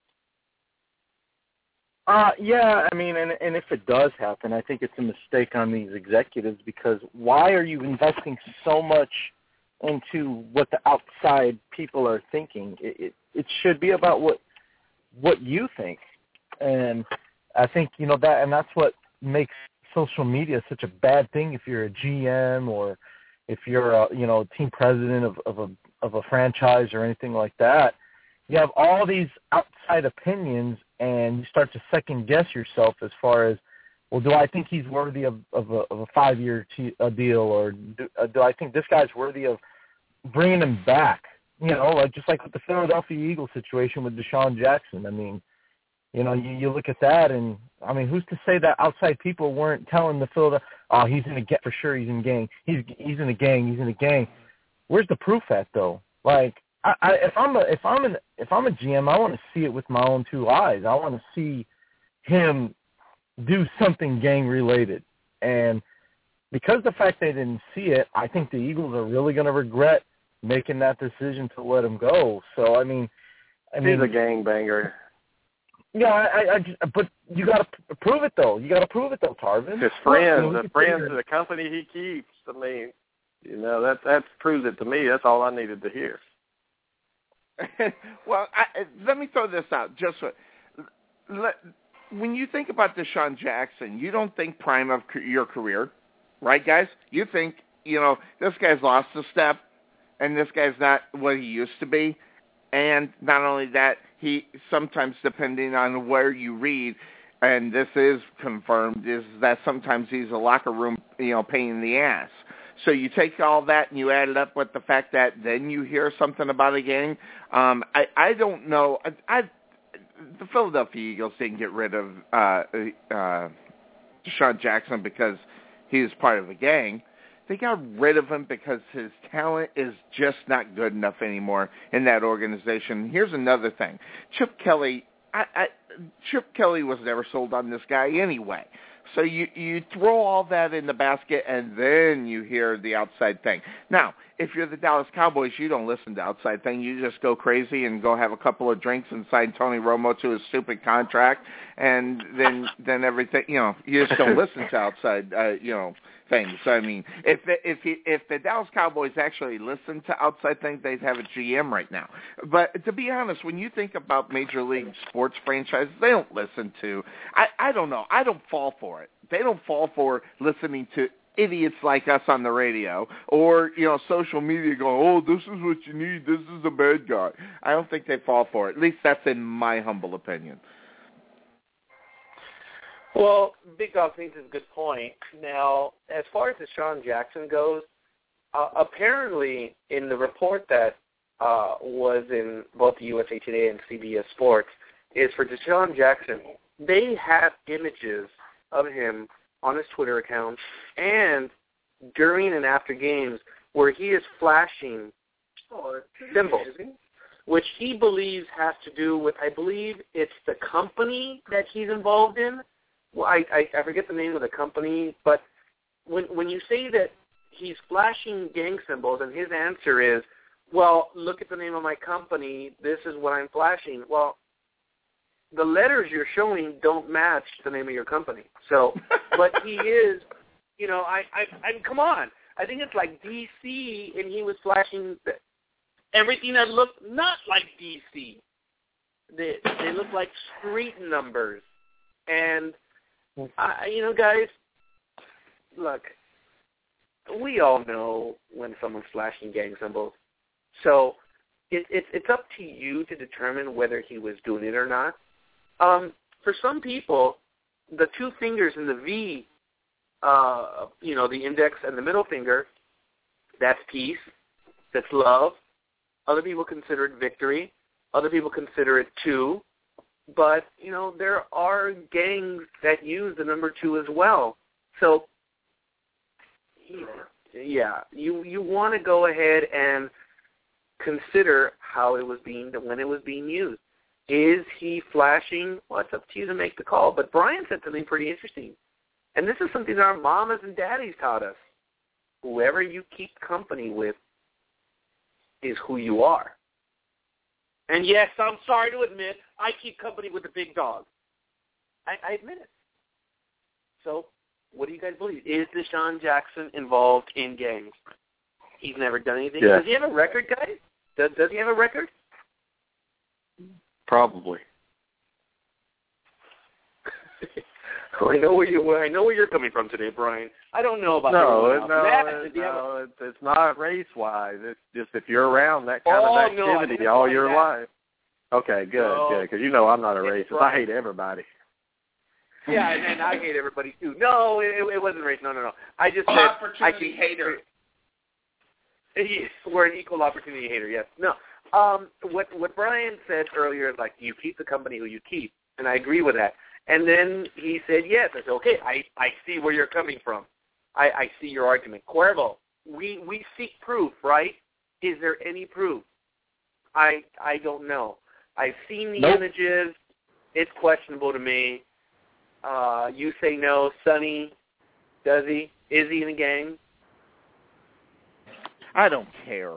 Yeah, I mean, and if it does happen, I think it's a mistake on these executives, because why are you investing so much into what the outside people are thinking? It should be about what you think. And I think, that, and that's what makes social media is such a bad thing if you're a GM or if you're a team president of a franchise or anything like that. You have all these outside opinions, and you start to second guess yourself as far as, well, do I think he's worthy of a 5-year deal, or do I think this guy's worthy of bringing him back? Just like with the Philadelphia Eagles situation with Deshaun Jackson. I mean, you look at that, and I mean, who's to say that outside people weren't telling the Philadelphia, oh, he's in a gang for sure, he's in a gang, he's in a gang. Where's the proof at, though? Like, if I'm a GM, I want to see it with my own two eyes. I want to see him do something gang related, and because the fact they didn't see it, I think the Eagles are really going to regret making that decision to let him go. So I mean, he's a gangbanger. Yeah, but you got to prove it, though. Tarvin. His friends, the friends of the company he keeps. I mean, that proves it to me. That's all I needed to hear. Well, let me throw this out. When you think about Deshaun Jackson, you don't think prime of your career, right, guys? You think, this guy's lost a step, and this guy's not what he used to be. And not only that, he sometimes, depending on where you read, and this is confirmed, is that sometimes he's a locker room, pain in the ass. So you take all that and you add it up with the fact that then you hear something about a gang. I don't know. The Philadelphia Eagles didn't get rid of Deshaun Jackson because he was part of a gang. They got rid of him because his talent is just not good enough anymore in that organization. Here's another thing. Chip Kelly was never sold on this guy anyway. So you throw all that in the basket, and then you hear the outside thing. Now, if you're the Dallas Cowboys, you don't listen to Outside Thing. You just go crazy and go have a couple of drinks and sign Tony Romo to his stupid contract, and then everything, you just don't listen to Outside, things. I mean, if the Dallas Cowboys actually listened to Outside Things, they'd have a GM right now. But to be honest, when you think about Major League sports franchises, they don't listen to. I don't know. I don't fall for it. They don't fall for listening to idiots like us on the radio or, social media going, oh, this is what you need. This is a bad guy. I don't think they fall for it. At least that's in my humble opinion. Well, Big Dog thinks it's a good point. Now, as far as Deshaun Jackson goes, apparently in the report that was in both the USA Today and CBS Sports is for Deshaun Jackson, they have images of him on his Twitter account and during and after games where he is flashing symbols, which he believes has to do with, I believe it's the company that he's involved in. Well, I forget the name of the company, but when you say that he's flashing gang symbols and his answer is, well, look at the name of my company, this is what I'm flashing. Well, the letters you're showing don't match the name of your company. So, but he is, come on. I think it's like DC, and he was flashing everything that looked not like DC. They look like street numbers. And, guys, look, we all know when someone's flashing gang symbols. So it's up to you to determine whether he was doing it or not. For some people, the two fingers in the V, the index and the middle finger, that's peace, that's love. Other people consider it victory. Other people consider it 2. But, there are gangs that use the number 2 as well. So, yeah, you want to go ahead and consider how it was when it was being used. Is he flashing? Well, it's up to you to make the call. But Brian said something pretty interesting. And this is something that our mamas and daddies taught us. Whoever you keep company with is who you are. And yes, I'm sorry to admit, I keep company with the big dog. I admit it. So, what do you guys believe? Is Deshaun Jackson involved in gangs? He's never done anything. Yeah. Does he have a record, guys? Does he have a record? Probably. I know where you're coming from today, Brian. I don't know about it's not race-wise. It's just if you're around that kind of activity all your life. Okay, good, because I'm not a racist. I hate everybody. Yeah, and I hate everybody too. No, it wasn't race. No. I just said opportunity hater. Yes, we're an equal opportunity hater. Yes. No. What Brian said earlier is like you keep the company who you keep, and I agree with that. And then he said, yes. I said, okay, I see where you're coming from. I see your argument. Cuervo, we seek proof, right? Is there any proof? I don't know. I've seen the images. It's questionable to me. You say no. Sonny, does he? Is he in a gang? I don't care.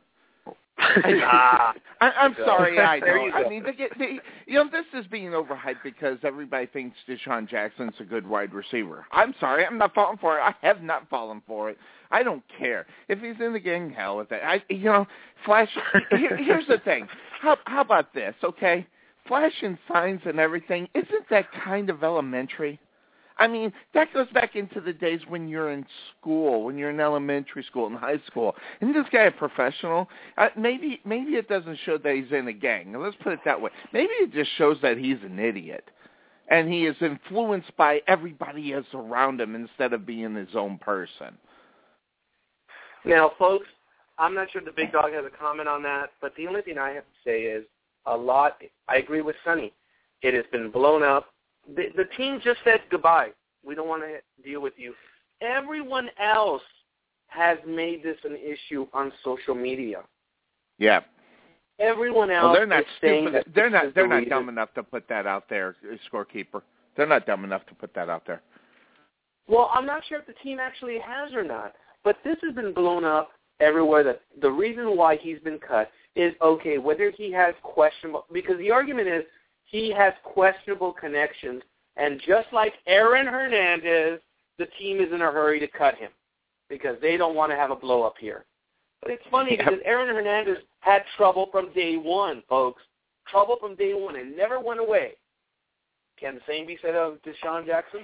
I'm sorry, I don't. I mean, this is being overhyped because everybody thinks Deshaun Jackson's a good wide receiver. I'm sorry, I'm not falling for it. I have not fallen for it. I don't care. If he's in the gang, hell with it. Flash. Here's the thing. How about this, okay? Flashing signs and everything, isn't that kind of elementary? I mean, that goes back into the days when you're in school, when you're in elementary school and high school. Isn't this guy a professional? Maybe it doesn't show that he's in a gang. Now, let's put it that way. Maybe it just shows that he's an idiot, and he is influenced by everybody else around him instead of being his own person. Now, folks, I'm not sure the big dog has a comment on that, but the only thing I have to say is I agree with Sonny. It has been blown up. The team just said goodbye. We don't want to deal with you. Everyone else has made this an issue on social media. Yeah. Everyone else. Well, they're not is saying stupid. that They're not dumb enough to put that out there, scorekeeper. They're not dumb enough to put that out there. Well, I'm not sure if the team actually has or not, but this has been blown up everywhere that the reason why he's been cut is, okay, whether he has questionable, because the argument is he has questionable connections, and just like Aaron Hernandez, the team is in a hurry to cut him because they don't want to have a blow-up here. But it's funny because Aaron Hernandez had trouble from day one, folks. Trouble from day one and never went away. Can the same be said of Deshaun Jackson?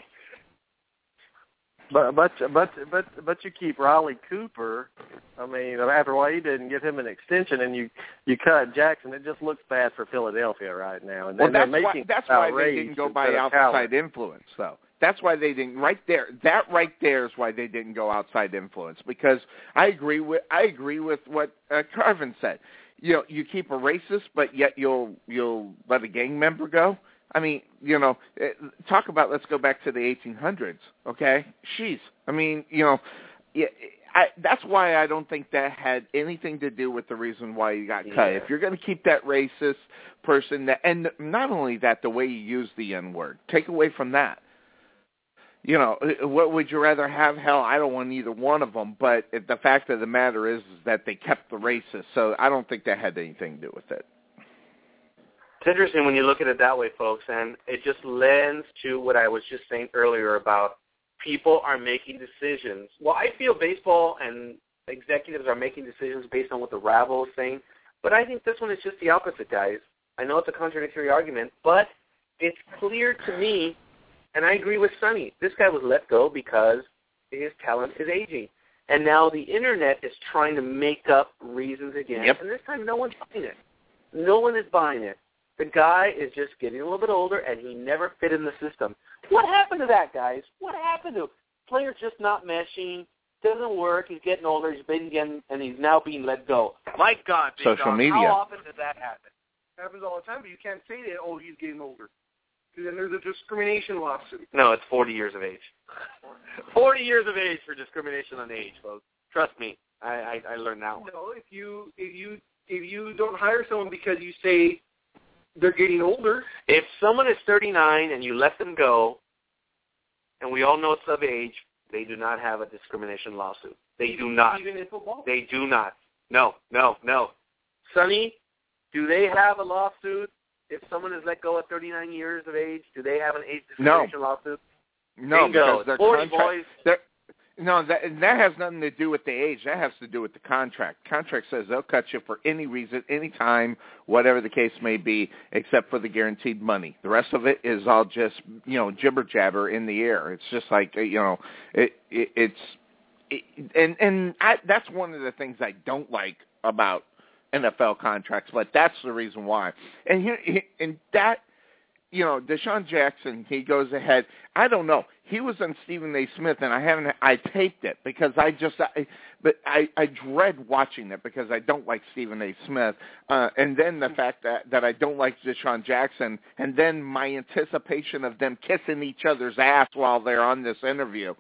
But you keep Riley Cooper. I mean, after all, you didn't give him an extension, and you cut Jackson. It just looks bad for Philadelphia right now. And well, that's why they didn't go by outside influence, though. That's why they didn't. Right there, that right there is why they didn't go outside influence. Because I agree with what Carvin said. You know, you keep a racist, but yet you'll let a gang member go. I mean, you know, talk about, let's go back to the 1800s, okay? I mean, you know, that's why I don't think that had anything to do with the reason why you got cut. If you're going to keep that racist person, and not only that, the way you use the N-word, take away from that. You know, what would you rather have? Hell, I don't want either one of them, but the fact of the matter is that they kept the racist, so I don't think that had anything to do with it. It's interesting when you look at it that way, folks, and it just lends to what I was just saying earlier about people are making decisions. Well, I feel baseball and executives are making decisions based on what the rabble is saying, but I think this one is just the opposite, guys. I know it's a contradictory argument, but it's clear to me, and I agree with Sonny, this guy was let go because his talent is aging. And now the Internet is trying to make up reasons again, and this time no one's buying it. No one is buying it. The guy is just getting a little bit older, and he never fit in the system. What happened to that, guys? What happened to him? Players just not meshing, doesn't work, he's getting older, he's been getting, and he's now being let go. My God, Big Social Dog, media. How often does that happen? It happens all the time, but you can't say that, oh, he's getting older. Because then there's a discrimination lawsuit. No, it's 40 years of age. 40 years of age for discrimination on age, folks. Trust me, I learned that one. No, if you don't hire someone because you say they're getting older. If someone is 39 and you let them go, and we all know it's of age, they do not have a discrimination lawsuit. They do not. Even in football? They do not. No. Sonny, do they have a lawsuit if someone is let go at 39 years of age? Do they have an age discrimination lawsuit? No, Bingo. because their 40 contract. boys. No, that has nothing to do with the age. That has to do with the contract. Contract says they'll cut you for any reason, any time, whatever the case may be, except for the guaranteed money. The rest of it is all just, you know, jibber jabber in the air. It's just like, you know, that's one of the things I don't like about NFL contracts, but that's the reason why. And that. You know, Deshaun Jackson, he goes ahead. I don't know. He was on Stephen A. Smith, and I taped it because I dread watching it because I don't like Stephen A. Smith. And then the fact that I don't like Deshaun Jackson, and then my anticipation of them kissing each other's ass while they're on this interview.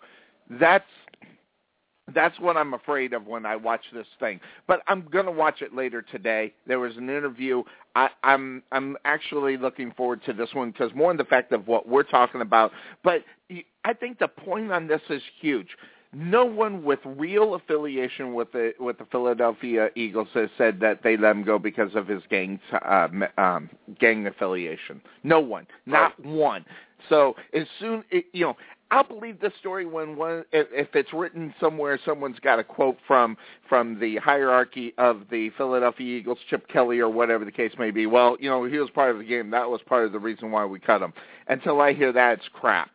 That's what I'm afraid of when I watch this thing. But I'm going to watch it later today. There was an interview. I'm actually looking forward to this one because more in the fact of what we're talking about. But I think the point on this is huge. No one with real affiliation with the Philadelphia Eagles has said that they let him go because of his gang affiliation. No one, not one. So as soon, you know, I'll believe this story if it's written somewhere. Someone's got a quote from the hierarchy of the Philadelphia Eagles, Chip Kelly or whatever the case may be. Well, you know, he was part of the game. That was part of the reason why we cut him. Until I hear that, it's crap.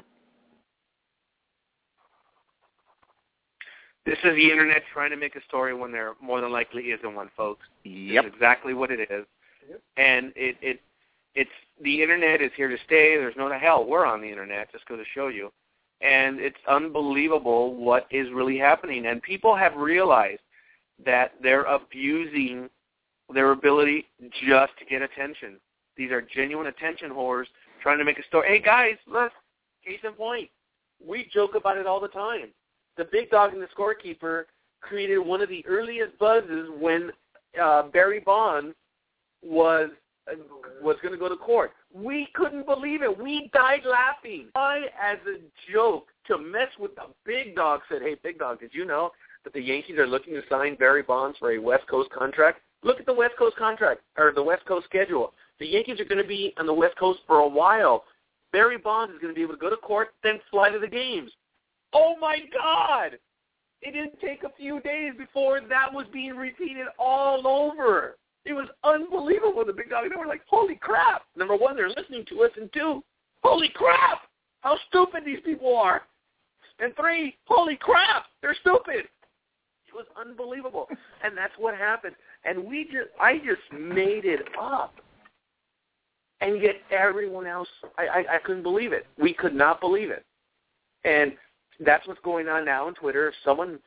This is the Internet trying to make a story when there more than likely isn't one, folks. Yep. That's exactly what it is. Yep. And it's the Internet is here to stay. There's no hell. We're on the Internet, just go to show you. And it's unbelievable what is really happening. And people have realized that they're abusing their ability just to get attention. These are genuine attention whores trying to make a story. Hey, guys, look, case in point. We joke about it all the time. The Big Dog and the Scorekeeper created one of the earliest buzzes when Barry Bonds was going to go to court. We couldn't believe it. We died laughing. I, as a joke, to mess with the Big Dog, said, hey, Big Dog, did you know that the Yankees are looking to sign Barry Bonds for a West Coast contract. Look at the West Coast contract, or the West Coast schedule. The Yankees are going to be on the West Coast for a while. Barry Bonds is going to be able to go to court, then fly to the games. Oh, my God! It didn't take a few days before that was being repeated all over. It was unbelievable. The big dog, they were like, holy crap. Number one, they're listening to us. And two, holy crap, how stupid these people are. And three, holy crap, they're stupid. It was unbelievable. And that's what happened. And I just made it up. And yet everyone else, I couldn't believe it. We could not believe it. And that's what's going on now on Twitter. If someone,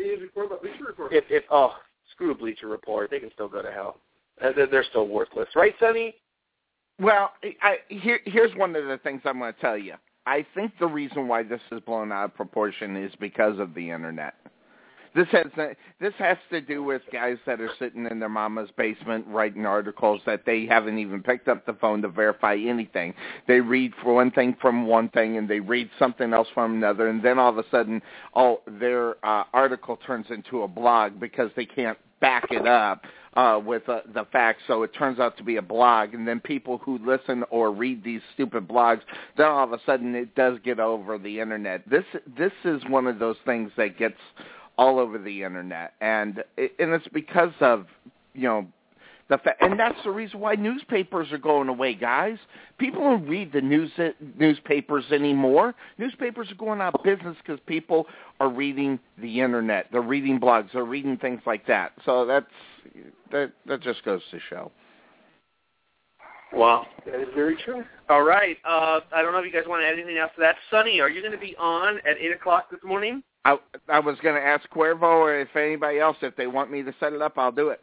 screw Bleacher Report. They can still go to hell. They're still worthless. Right, Sonny? Well, here's one of the things I'm going to tell you. I think the reason why this is blown out of proportion is because of the Internet. This has to do with guys that are sitting in their mama's basement writing articles that they haven't even picked up the phone to verify anything. They read for one thing from one thing, and they read something else from another, and then all of a sudden, their article turns into a blog because they can't back it up with the facts, so it turns out to be a blog, and then people who listen or read these stupid blogs, then all of a sudden it does get over the Internet. This is one of those things that gets all over the Internet, and it's because of, and that's the reason why newspapers are going away, guys. People don't read the newspapers anymore. Newspapers are going out of business because people are reading the Internet. They're reading blogs. They're reading things like that. So that just goes to show. Wow. That is very true. All right. I don't know if you guys want to add anything else to that. Sonny, are you going to be on at 8 o'clock this morning? I was going to ask Cuervo or if anybody else, if they want me to set it up, I'll do it.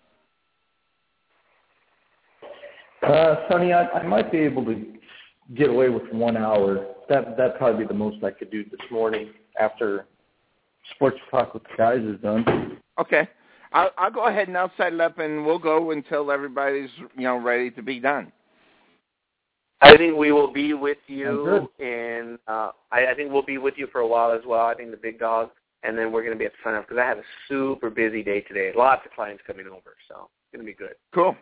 Sonny, I might be able to get away with 1 hour. That'd probably be the most I could do this morning after Sports Talk with the Guys is done. Okay. I'll go ahead and I'll set it up, and we'll go until everybody's ready to be done. I think we will be with you, and I think we'll be with you for a while as well. I think the big dog, and then we're going to be at the sign off because I have a super busy day today. Lots of clients coming over, so it's going to be good. Cool.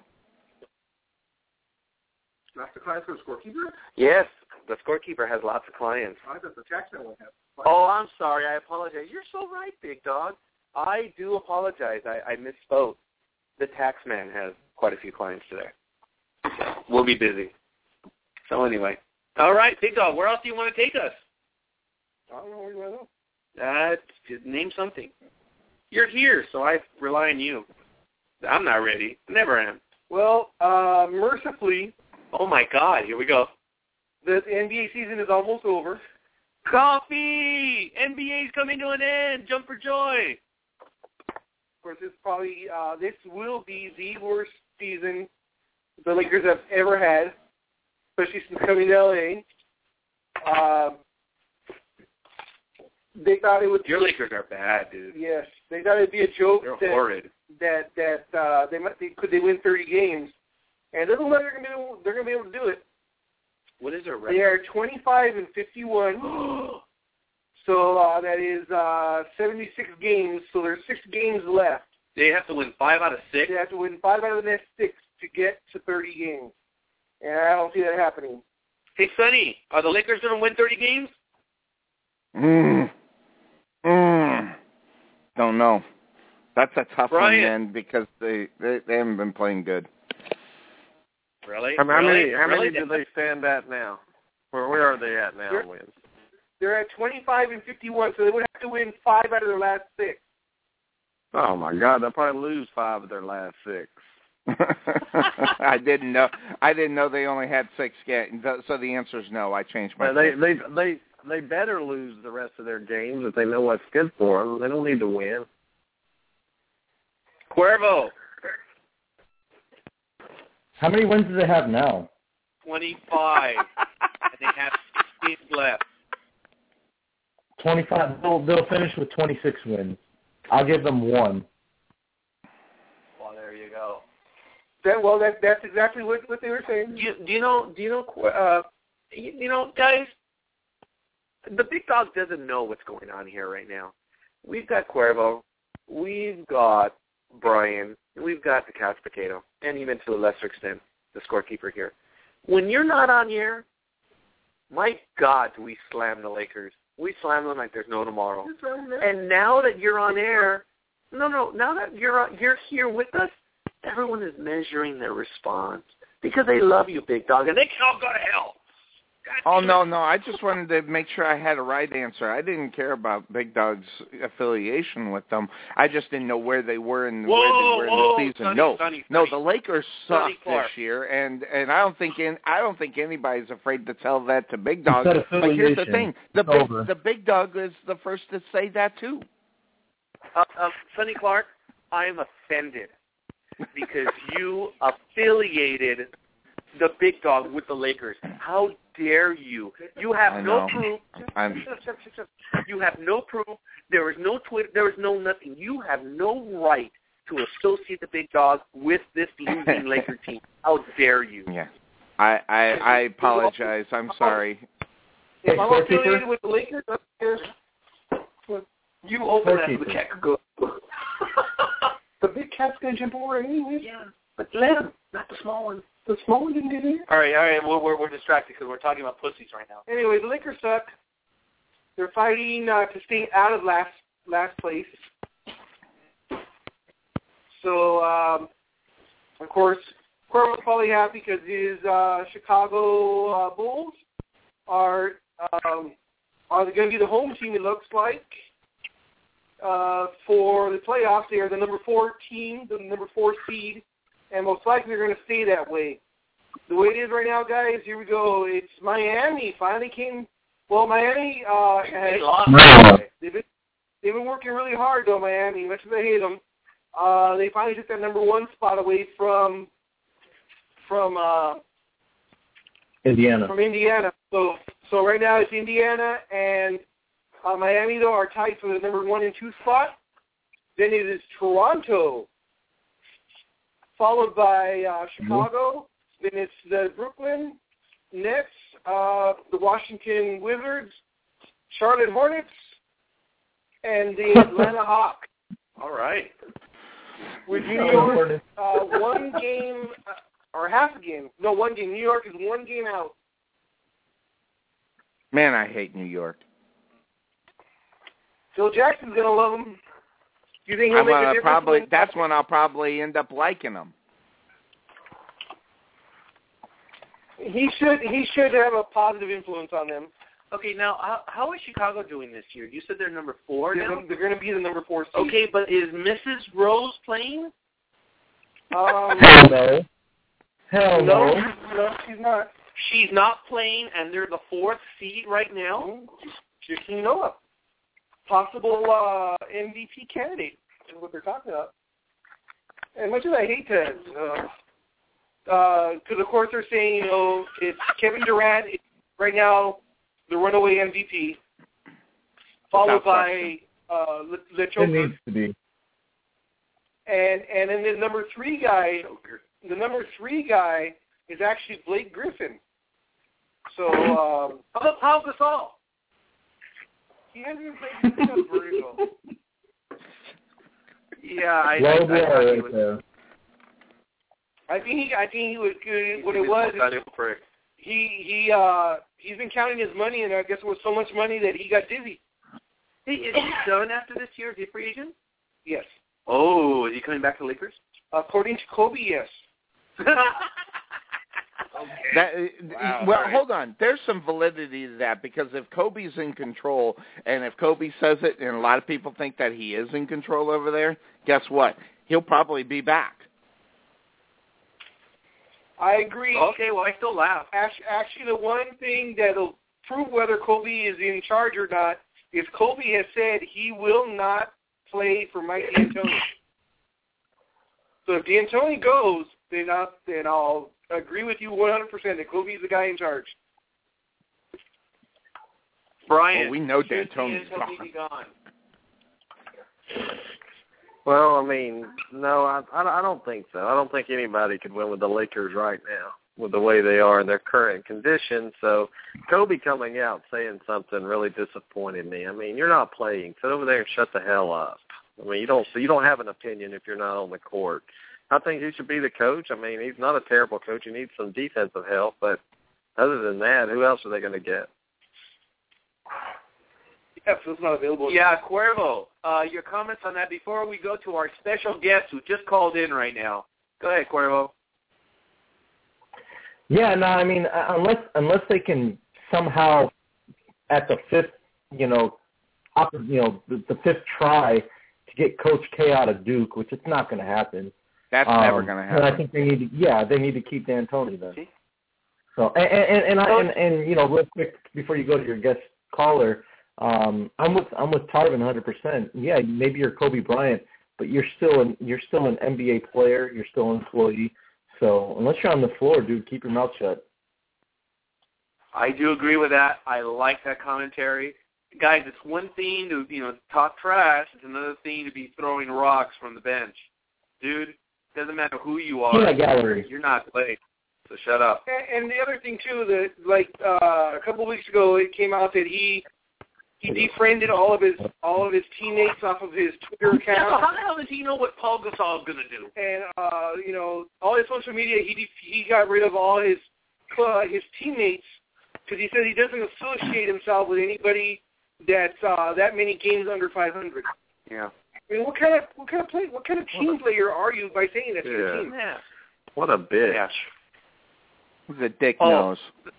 Lots of clients for the scorekeeper? Yes, the scorekeeper has lots of clients. I thought the taxman would have. Oh, I'm sorry. I apologize. You're so right, big dog. I do apologize. I misspoke. The taxman has quite a few clients today. So we'll be busy. So anyway. All right, big dog, where else do you want to take us? I don't know where you want to go. Just name something. You're here, so I rely on you. I'm not ready. Never am. Well, mercifully. Oh, my God. Here we go. The NBA season is almost over. Coffee! NBA's coming to an end. Jump for joy. Of course, this will be the worst season the Lakers have ever had, especially since coming to LA. They thought it would. Your Lakers are bad, dude. Yes, they thought it'd be a joke. They're horrid. That could they win 30 games, and it doesn't look like they're going to be able to do it. What is their record? They are 25-51. So that is 76 games. So there's 6 games left. They have to win 5 out of 6? They have to win 5 out of the next 6 to get to 30 games. And I don't see that happening. Hey, Sonny, are the Lakers going to win 30 games? Don't know. That's a tough Brian. one, man, because they haven't been playing good. Really? How many do they stand at now? Where are they at now in wins? They're at 25-51, so they would have to win 5 out of their last 6. Oh my God, they'll probably lose 5 of their last 6. I didn't know they only had 6 games. So the answer is no. I changed my. They better lose the rest of their games if they know what's good for them. They don't need to win. Cuervo. How many wins do they have now? 25. And they have 6 games left. 25. They'll finish with 26 wins. I'll give them 1. Well, there you go. That's exactly what they were saying. Do you know, guys, the big dog doesn't know what's going on here right now. We've got Cuervo we've got Brian, we've got the couch potato, and even to a lesser extent, the scorekeeper here. When you're not on here, my God, do we slam the Lakers. We slam them like there's no tomorrow. And now that you're on air, now that you're here with us, everyone is measuring their response because they love you, Big Dog, and they can all go to hell. Oh, no, I just wanted to make sure I had a right answer. I didn't care about Big Dog's affiliation with them. I just didn't know where they were in the season. Sonny. The Lakers suck this year, and I don't think anybody's afraid to tell that to Big Dog. But here's the thing: the Big Dog is the first to say that too. Sonny Clark, I am offended because you affiliated the Big Dog with the Lakers. How dare you? You have no proof. You have no proof. There is no Twitter. There is no nothing. You have no right to associate the Big Dog with this losing Laker team. How dare you? Yeah. I apologize. I'm sorry. If I'm affiliated with the Lakers, you open that, the cat could go. The big cat's going to jump over anyway. Yeah. But let him, not the small one. The small one didn't get in. All right. We're distracted because we're talking about pussies right now. Anyway, the Lakers suck. They're fighting to stay out of last place. So, of course, Cuervo's probably happy because his Chicago Bulls are they going to be the home team, it looks like, for the playoffs. They are the number 4 team, the number 4 seed. And most likely they're going to stay that way. The way it is right now, guys, here we go. It's Miami. Finally came. Well, Miami has lost. They've been working really hard, though, Miami. Much as I hate them. They finally took that number 1 spot away from Indiana. From Indiana. So right now it's Indiana and Miami, though, are tied for the number 1 and 2 spot. Then it is Toronto, followed by Chicago. Then it's the Brooklyn Nets, the Washington Wizards, Charlotte Hornets, and the Atlanta Hawks. All right. With New York, 1 game, or half a game. No, 1 game. New York is 1 game out. Man, I hate New York. Phil Jackson's going to love him. Do you think he'll make a difference? That's when I'll probably end up liking him. He should have a positive influence on them. Okay, now how is Chicago doing this year? You said they're number 4 now? They're going to be the number 4 seed. Okay, but is Mrs. Rose playing? Hell no. No, she's not. She's not playing, and they're the 4th seed right now? Joakim Noah. Possible MVP candidate is what they're talking about. And much as I hate to, because of course they're saying, it's Kevin Durant right now, the runaway MVP, followed by LeChoker. It needs to be. And then the number 3 guy is actually Blake Griffin. So how about Pau Gasol? He hasn't played this very well. Yeah, I think he was good. What it was, he's been counting his money, and I guess it was so much money that he got dizzy. Hey, is he done after this year? Is he a free agent? Yes. Oh, is he coming back to Lakers? According to Kobe, yes. Hold on. There's some validity to that because if Kobe's in control, and if Kobe says it, and a lot of people think that he is in control over there, guess what? He'll probably be back. I agree. Okay, well, I still laugh. Actually, the one thing that'll prove whether Kobe is in charge or not is Kobe has said he will not play for Mike D'Antoni. So if D'Antoni goes, then I'll agree with you 100% that Kobe's the guy in charge. Brian, we know D'Antoni's gone. Well, I mean, no, I don't think so. I don't think anybody could win with the Lakers right now with the way they are in their current condition. So Kobe coming out saying something really disappointed me. I mean, you're not playing. Sit over there and shut the hell up. I mean, you don't have an opinion if you're not on the court. I think he should be the coach. I mean, he's not a terrible coach. He needs some defensive help, but other than that, who else are they going to get? Yeah, Phil's not available. Yeah, Cuervo, your comments on that before we go to our special guest who just called in right now. Go ahead, Cuervo. Yeah, no, I mean, unless they can somehow at the fifth, the fifth try to get Coach K out of Duke, which it's not going to happen. That's never going to happen. And I think they need to keep D'Antoni then. So and real quick before you go to your guest caller, I'm with Tarvin 100%. Yeah, maybe you're Kobe Bryant, but you're still an NBA player. You're still an employee. So unless you're on the floor, dude, keep your mouth shut. I do agree with that. I like that commentary. Guys, it's one thing to, talk trash. It's another thing to be throwing rocks from the bench. Dude, doesn't matter who you are. Yeah, gallery. You're not playing. So shut up. And the other thing, too, that, a couple of weeks ago, it came out that he defriended all of his teammates off of his Twitter account. Yeah, so how the hell does he know what Paul Gasol is going to do? And, all his social media, he got rid of all his teammates because he said he doesn't associate himself with anybody that's that many games under 500. Yeah. I mean, what kind of team player are you by saying that to your team? Yeah. What a bitch. Yeah. He's a dick nose.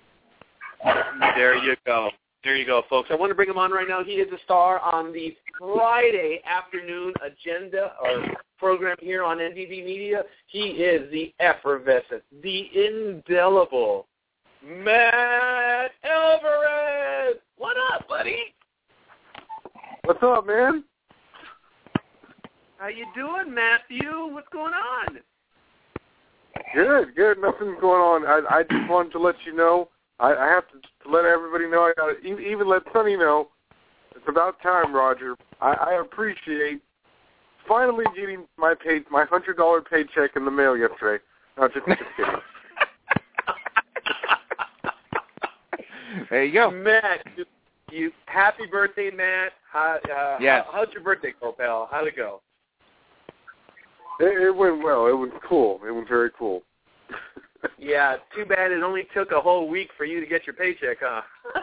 There you go. There you go, folks. I want to bring him on right now. He is a star on the Friday afternoon agenda or program here on NDB Media. He is the effervescent, the indelible Matt Alvarez. What up, buddy? What's up, man? How you doing, Matthew? What's going on? Good. Nothing's going on. I just wanted to let you know. I have to let everybody know. I got to even let Sonny know. It's about time, Roger. I appreciate finally getting my $100 paycheck in the mail yesterday. No, just kidding. There you go, Matt. You happy birthday, Matt. Yes. How'd your birthday go, pal? How'd it go? It went well. It was cool. It was very cool. Yeah, too bad it only took a whole week for you to get your paycheck, huh?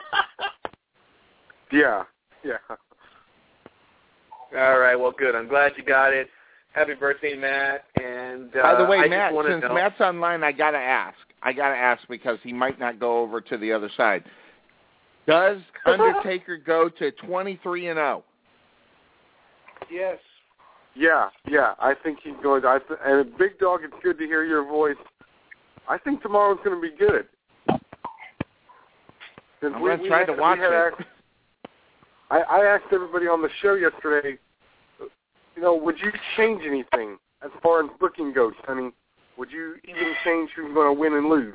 Yeah. All right, well, good. I'm glad you got it. Happy birthday, Matt. And by the way, I Matt, just since Matt's online, I gotta ask because he might not go over to the other side. Does Undertaker go to 23-0? Yes. Yeah. I think he's going to. And Big Dog, it's good to hear your voice. I think tomorrow's going to be good. I'm going to try to watch it. I asked everybody on the show yesterday, would you change anything as far as booking goes, honey? Would you even change who's going to win and lose?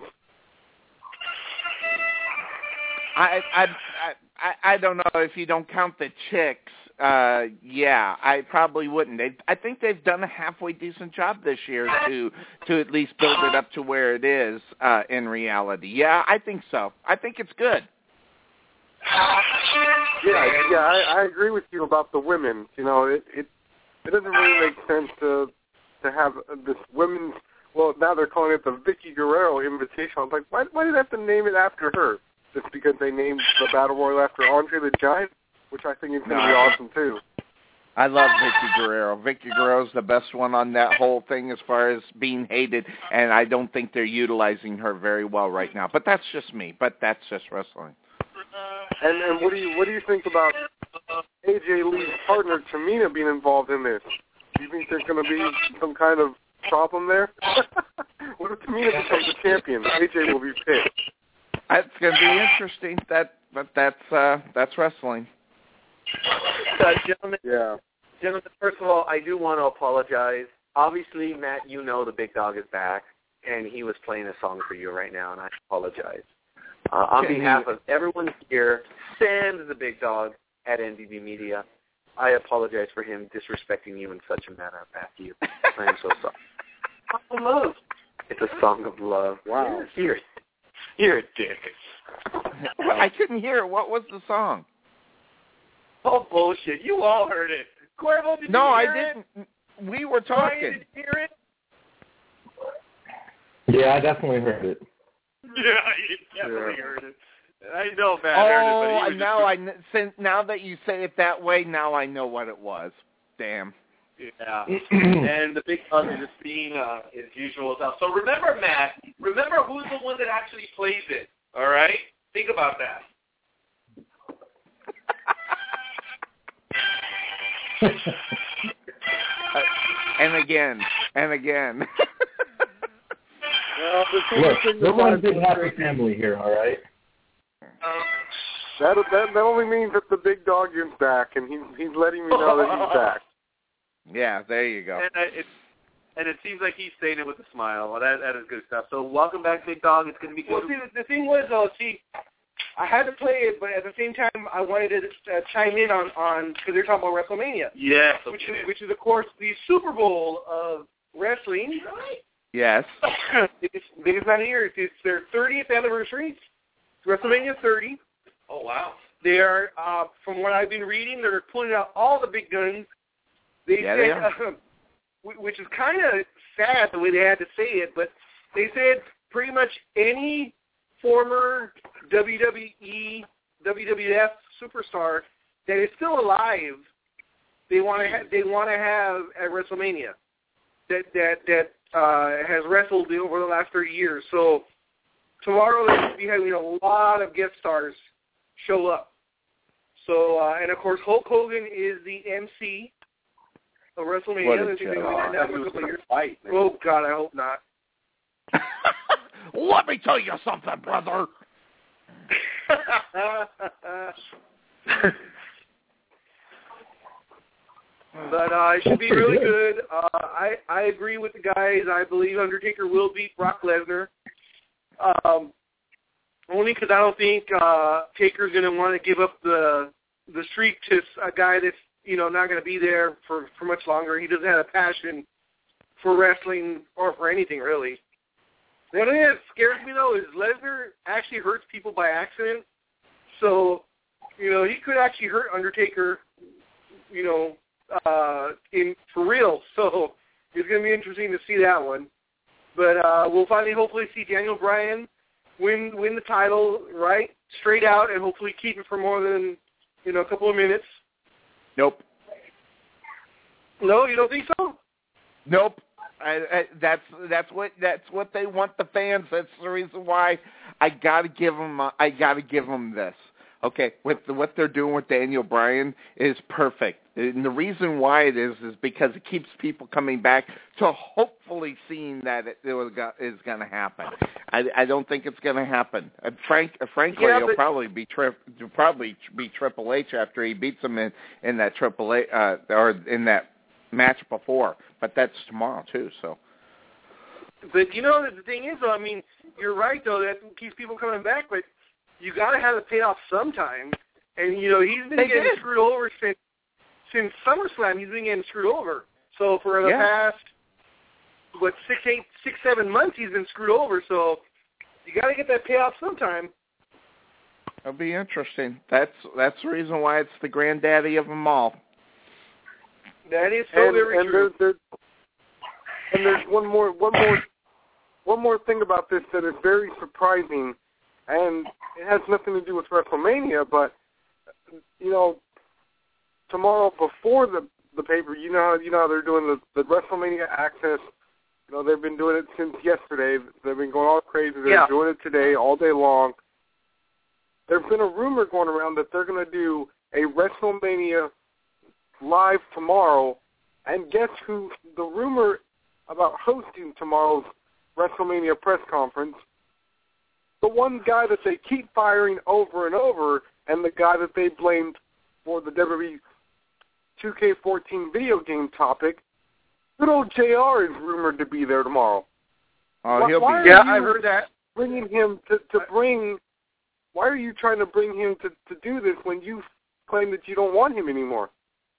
I don't know if you don't count the chicks. Yeah, I probably wouldn't. I think they've done a halfway decent job this year to at least build it up to where it is in reality. Yeah, I think so. I think it's good. Yeah, I agree with you about the women. It doesn't really make sense to have this women's. Well, now they're calling it the Vicky Guerrero Invitational. I'm like, why did they have to name it after her? Just because they named the Battle Royal after Andre the Giant, which I think is going to be awesome too. I love Vicky Guerrero. Vicky Guerrero's the best one on that whole thing as far as being hated, and I don't think they're utilizing her very well right now. But that's just me. But that's just wrestling. And what do you think about AJ Lee's partner Tamina being involved in this? Do you think there's going to be some kind of problem there? What if Tamina becomes the champion? AJ will be pissed. It's going to be interesting. But that's wrestling. Gentlemen, first of all, I do want to apologize. Obviously, Matt, the Big Dog is back, and he was playing a song for you right now, and I apologize. On behalf of everyone here, sans the Big Dog at NDB Media, I apologize for him disrespecting you in such a manner, Matthew. I am so sorry. Song of love. It's a song of love. Wow. You're a dick. I couldn't hear it. What was the song? Oh, bullshit. You all heard it. Cuervo, did No, you I hear it? didn't. We were Brian, talking. did you hear it? Yeah, I definitely heard it. Yeah, you definitely heard it. I know Matt Oh, heard it, but now that you say it that way, now I know what it was. Damn. Yeah. And the big dog is just being his usual self. So remember, Matt, who's the one that actually plays it, all right? Think about that. And again. Look, we're one big happy family here, all right? That only means that the big dog is back, and he's letting me know that he's back. Yeah, there you go. And it seems like he's saying it with a smile. Well, that is good stuff. So welcome back, Big Dog. It's going to be good. Well, see, the thing was, I had to play it, but at the same time, I wanted to chime in on because they're talking about WrestleMania. Yes. Which is, of course, the Super Bowl of wrestling. Yes. It's biggest night of the year. It's their 30th anniversary. It's WrestleMania 30. Oh, wow. They are, from what I've been reading, they're pulling out all the big guns. They said, which is kind of sad the way they had to say it, but they said pretty much any former WWE, WWF superstar that is still alive, they want to have at WrestleMania that has wrestled over the last 30 years. So tomorrow they're going to be having a lot of guest stars show up. So and of course Hulk Hogan is the MC of WrestleMania. What a joke. Oh God, I hope not. Let me tell you something, brother. But it should be really good. I agree with the guys. I believe Undertaker will beat Brock Lesnar. Only because I don't think Taker's going to want to give up the streak to a guy that's not going to be there for much longer. He doesn't have a passion for wrestling or for anything really. The only thing that scares me though is Lesnar actually hurts people by accident. So he could actually hurt Undertaker. For real. So it's going to be interesting to see that one. But we'll finally hopefully see Daniel Bryan win the title right straight out and hopefully keep it for more than a couple of minutes. Nope. No, you don't think so? Nope. That's what they want the fans. That's the reason why I gotta give them this. Okay, with what they're doing with Daniel Bryan is perfect. And the reason why it is because it keeps people coming back to hopefully seeing that it is going to happen. I don't think it's going to happen. Frankly, it'll probably be Triple H after he beats him in that Triple H or in that match before. But that's tomorrow too. So. But the thing is, though, I mean, you're right though that keeps people coming back, but you got to have it paid off sometime. And he's been getting screwed over since SummerSlam. He's been getting screwed over. So for the past 6-7 months, he's been screwed over. So you got to get that payoff sometime. It'll be interesting. That's the reason why it's the granddaddy of them all. That is so very true. And there's one more thing about this that is very surprising, and it has nothing to do with WrestleMania, but tomorrow before the paper, you know how they're doing the WrestleMania Access. They've been doing it since yesterday. They've been going all crazy. They're doing it today, all day long. There's been a rumor going around that they're going to do a WrestleMania live tomorrow, and guess who the rumor about hosting tomorrow's WrestleMania press conference? The one guy that they keep firing over and over, and the guy that they blamed for the WWE 2K14 video game topic, good old JR is rumored to be there tomorrow. Oh, he'll be. Yeah, I heard that. Bringing him why are you trying to bring him to do this when you claim that you don't want him anymore?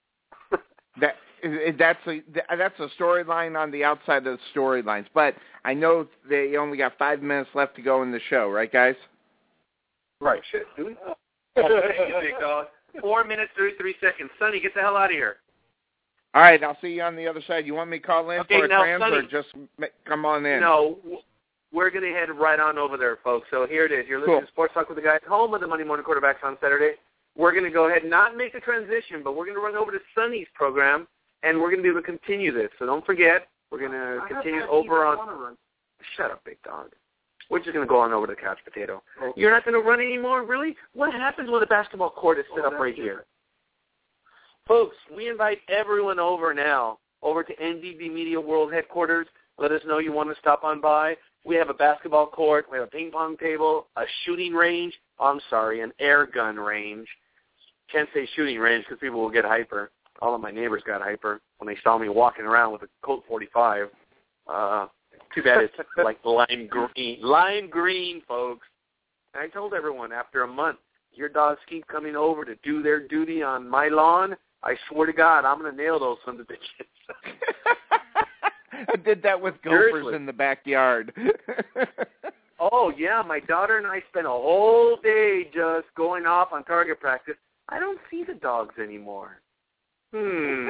That's a storyline on the outside of the storylines. But I know they only got 5 minutes left to go in the show, right, guys? Right. Shit, dude. Thank you, big dog. 4 minutes, 33 seconds. Sonny, get the hell out of here. All right, I'll see you on the other side. You want me to call in for a trans Sonny, or just come on in? No, we're going to head right on over there, folks. So here it is. You're listening to Sports Talk with the Guys, home of the Monday Morning Quarterbacks on Saturday. We're going to go ahead and not make a transition, but we're going to run over to Sonny's program, and we're going to be able to continue this. So don't forget, we're going to continue over on... Shut up, big dog. We're just going to go on over to the couch potato. Oh. You're not going to run anymore? Really? What happens when the basketball court is set up right here? Folks, we invite everyone over now, over to NDB Media World Headquarters. Let us know you want to stop on by. We have a basketball court. We have a ping pong table, a shooting range. I'm sorry, an air gun range. Can't say shooting range because people will get hyper. All of my neighbors got hyper when they saw me walking around with a Colt 45. Too bad it's like lime green. Lime green, folks. And I told everyone after a month, your dogs keep coming over to do their duty on my lawn. I swear to God, I'm going to nail those sons of bitches. I did that with gophers in the backyard. Oh, yeah. My daughter and I spent a whole day just going off on target practice. I don't see the dogs anymore. So,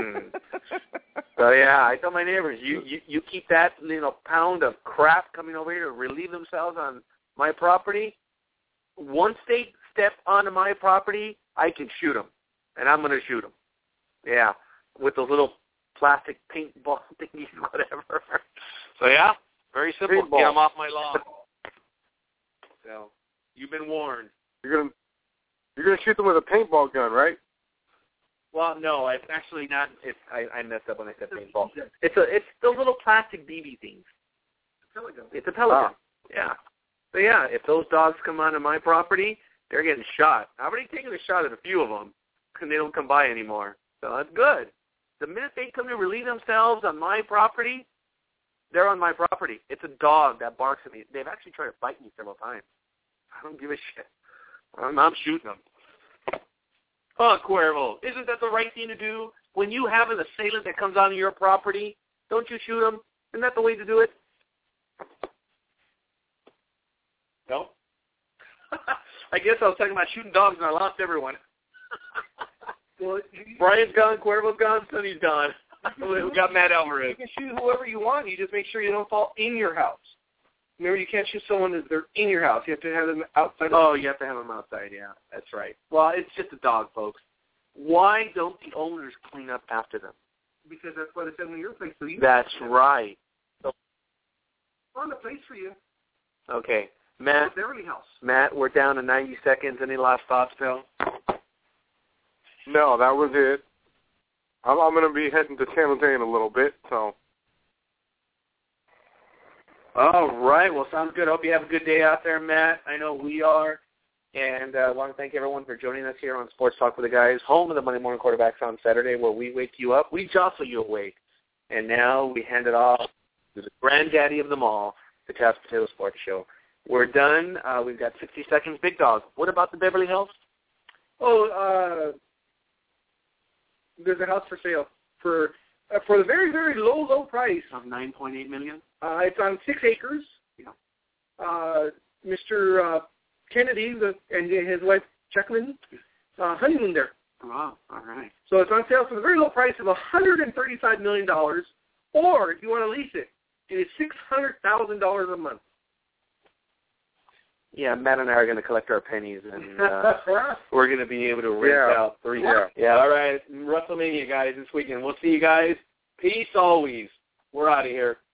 yeah, I tell my neighbors, you keep that pound of crap coming over here to relieve themselves on my property. Once they step onto my property, I can shoot them, and I'm going to shoot them. Yeah, with those little plastic paintball thingies, whatever. So, yeah, very simple. Paintball. Get them off my lawn. So, you've been warned. You're gonna shoot them with a paintball gun, right? Well, no, it's actually not. I messed up when I said paintball. It's those little plastic BB things. It's a pellet gun. Yeah. So, yeah, if those dogs come onto my property, they're getting shot. I've already taken a shot at a few of them, and they don't come by anymore. So that's good. The minute they come to relieve themselves on my property, they're on my property. It's a dog that barks at me. They've actually tried to bite me several times. I don't give a shit. I'm shooting them. Oh, Cuervo, isn't that the right thing to do? When you have an assailant that comes onto your property, don't you shoot them? Isn't that the way to do it? No? I guess I was talking about shooting dogs and I lost everyone. Well, Brian's gone, Cuervo's gone, Sonny's gone. We got Matt Alvarez. You can shoot whoever you want. You just make sure you don't fall in your house. Remember, you can't shoot someone that they're in your house. You have to have them outside. Oh, you have to have them outside, yeah. That's right. Well, it's just a dog, folks. Why don't the owners clean up after them? Because that's why they send them to your place. So that's right. So, on the place for you. Okay. Matt, Beverly House. Matt, we're down to 90 seconds. Any last thoughts, Phil? No, that was it. I'm going to be heading to San Jose in a little bit, so. All right. Well, sounds good. I hope you have a good day out there, Matt. I know we are. And I want to thank everyone for joining us here on Sports Talk with the Guys, home of the Monday Morning Quarterbacks on Saturday, where we wake you up. We jostle you awake. And now we hand it off to the granddaddy of them all, the Couch Potato Sports Show. We're done. We've got 60 seconds. Big Dog, what about the Beverly Hills? Oh, there's a house for sale for the very, very low price of $9.8 million. It's on 6 acres. Yeah. Mr. Kennedy and his wife Jacqueline honeymoon there. Wow. All right. So it's on sale for the very low price of $135 million, or if you want to lease it, it is $600,000 a month. Yeah, Matt and I are going to collect our pennies, and we're going to be able to rent out 3. Yeah, all right. WrestleMania, guys, this weekend. We'll see you guys. Peace always. We're out of here.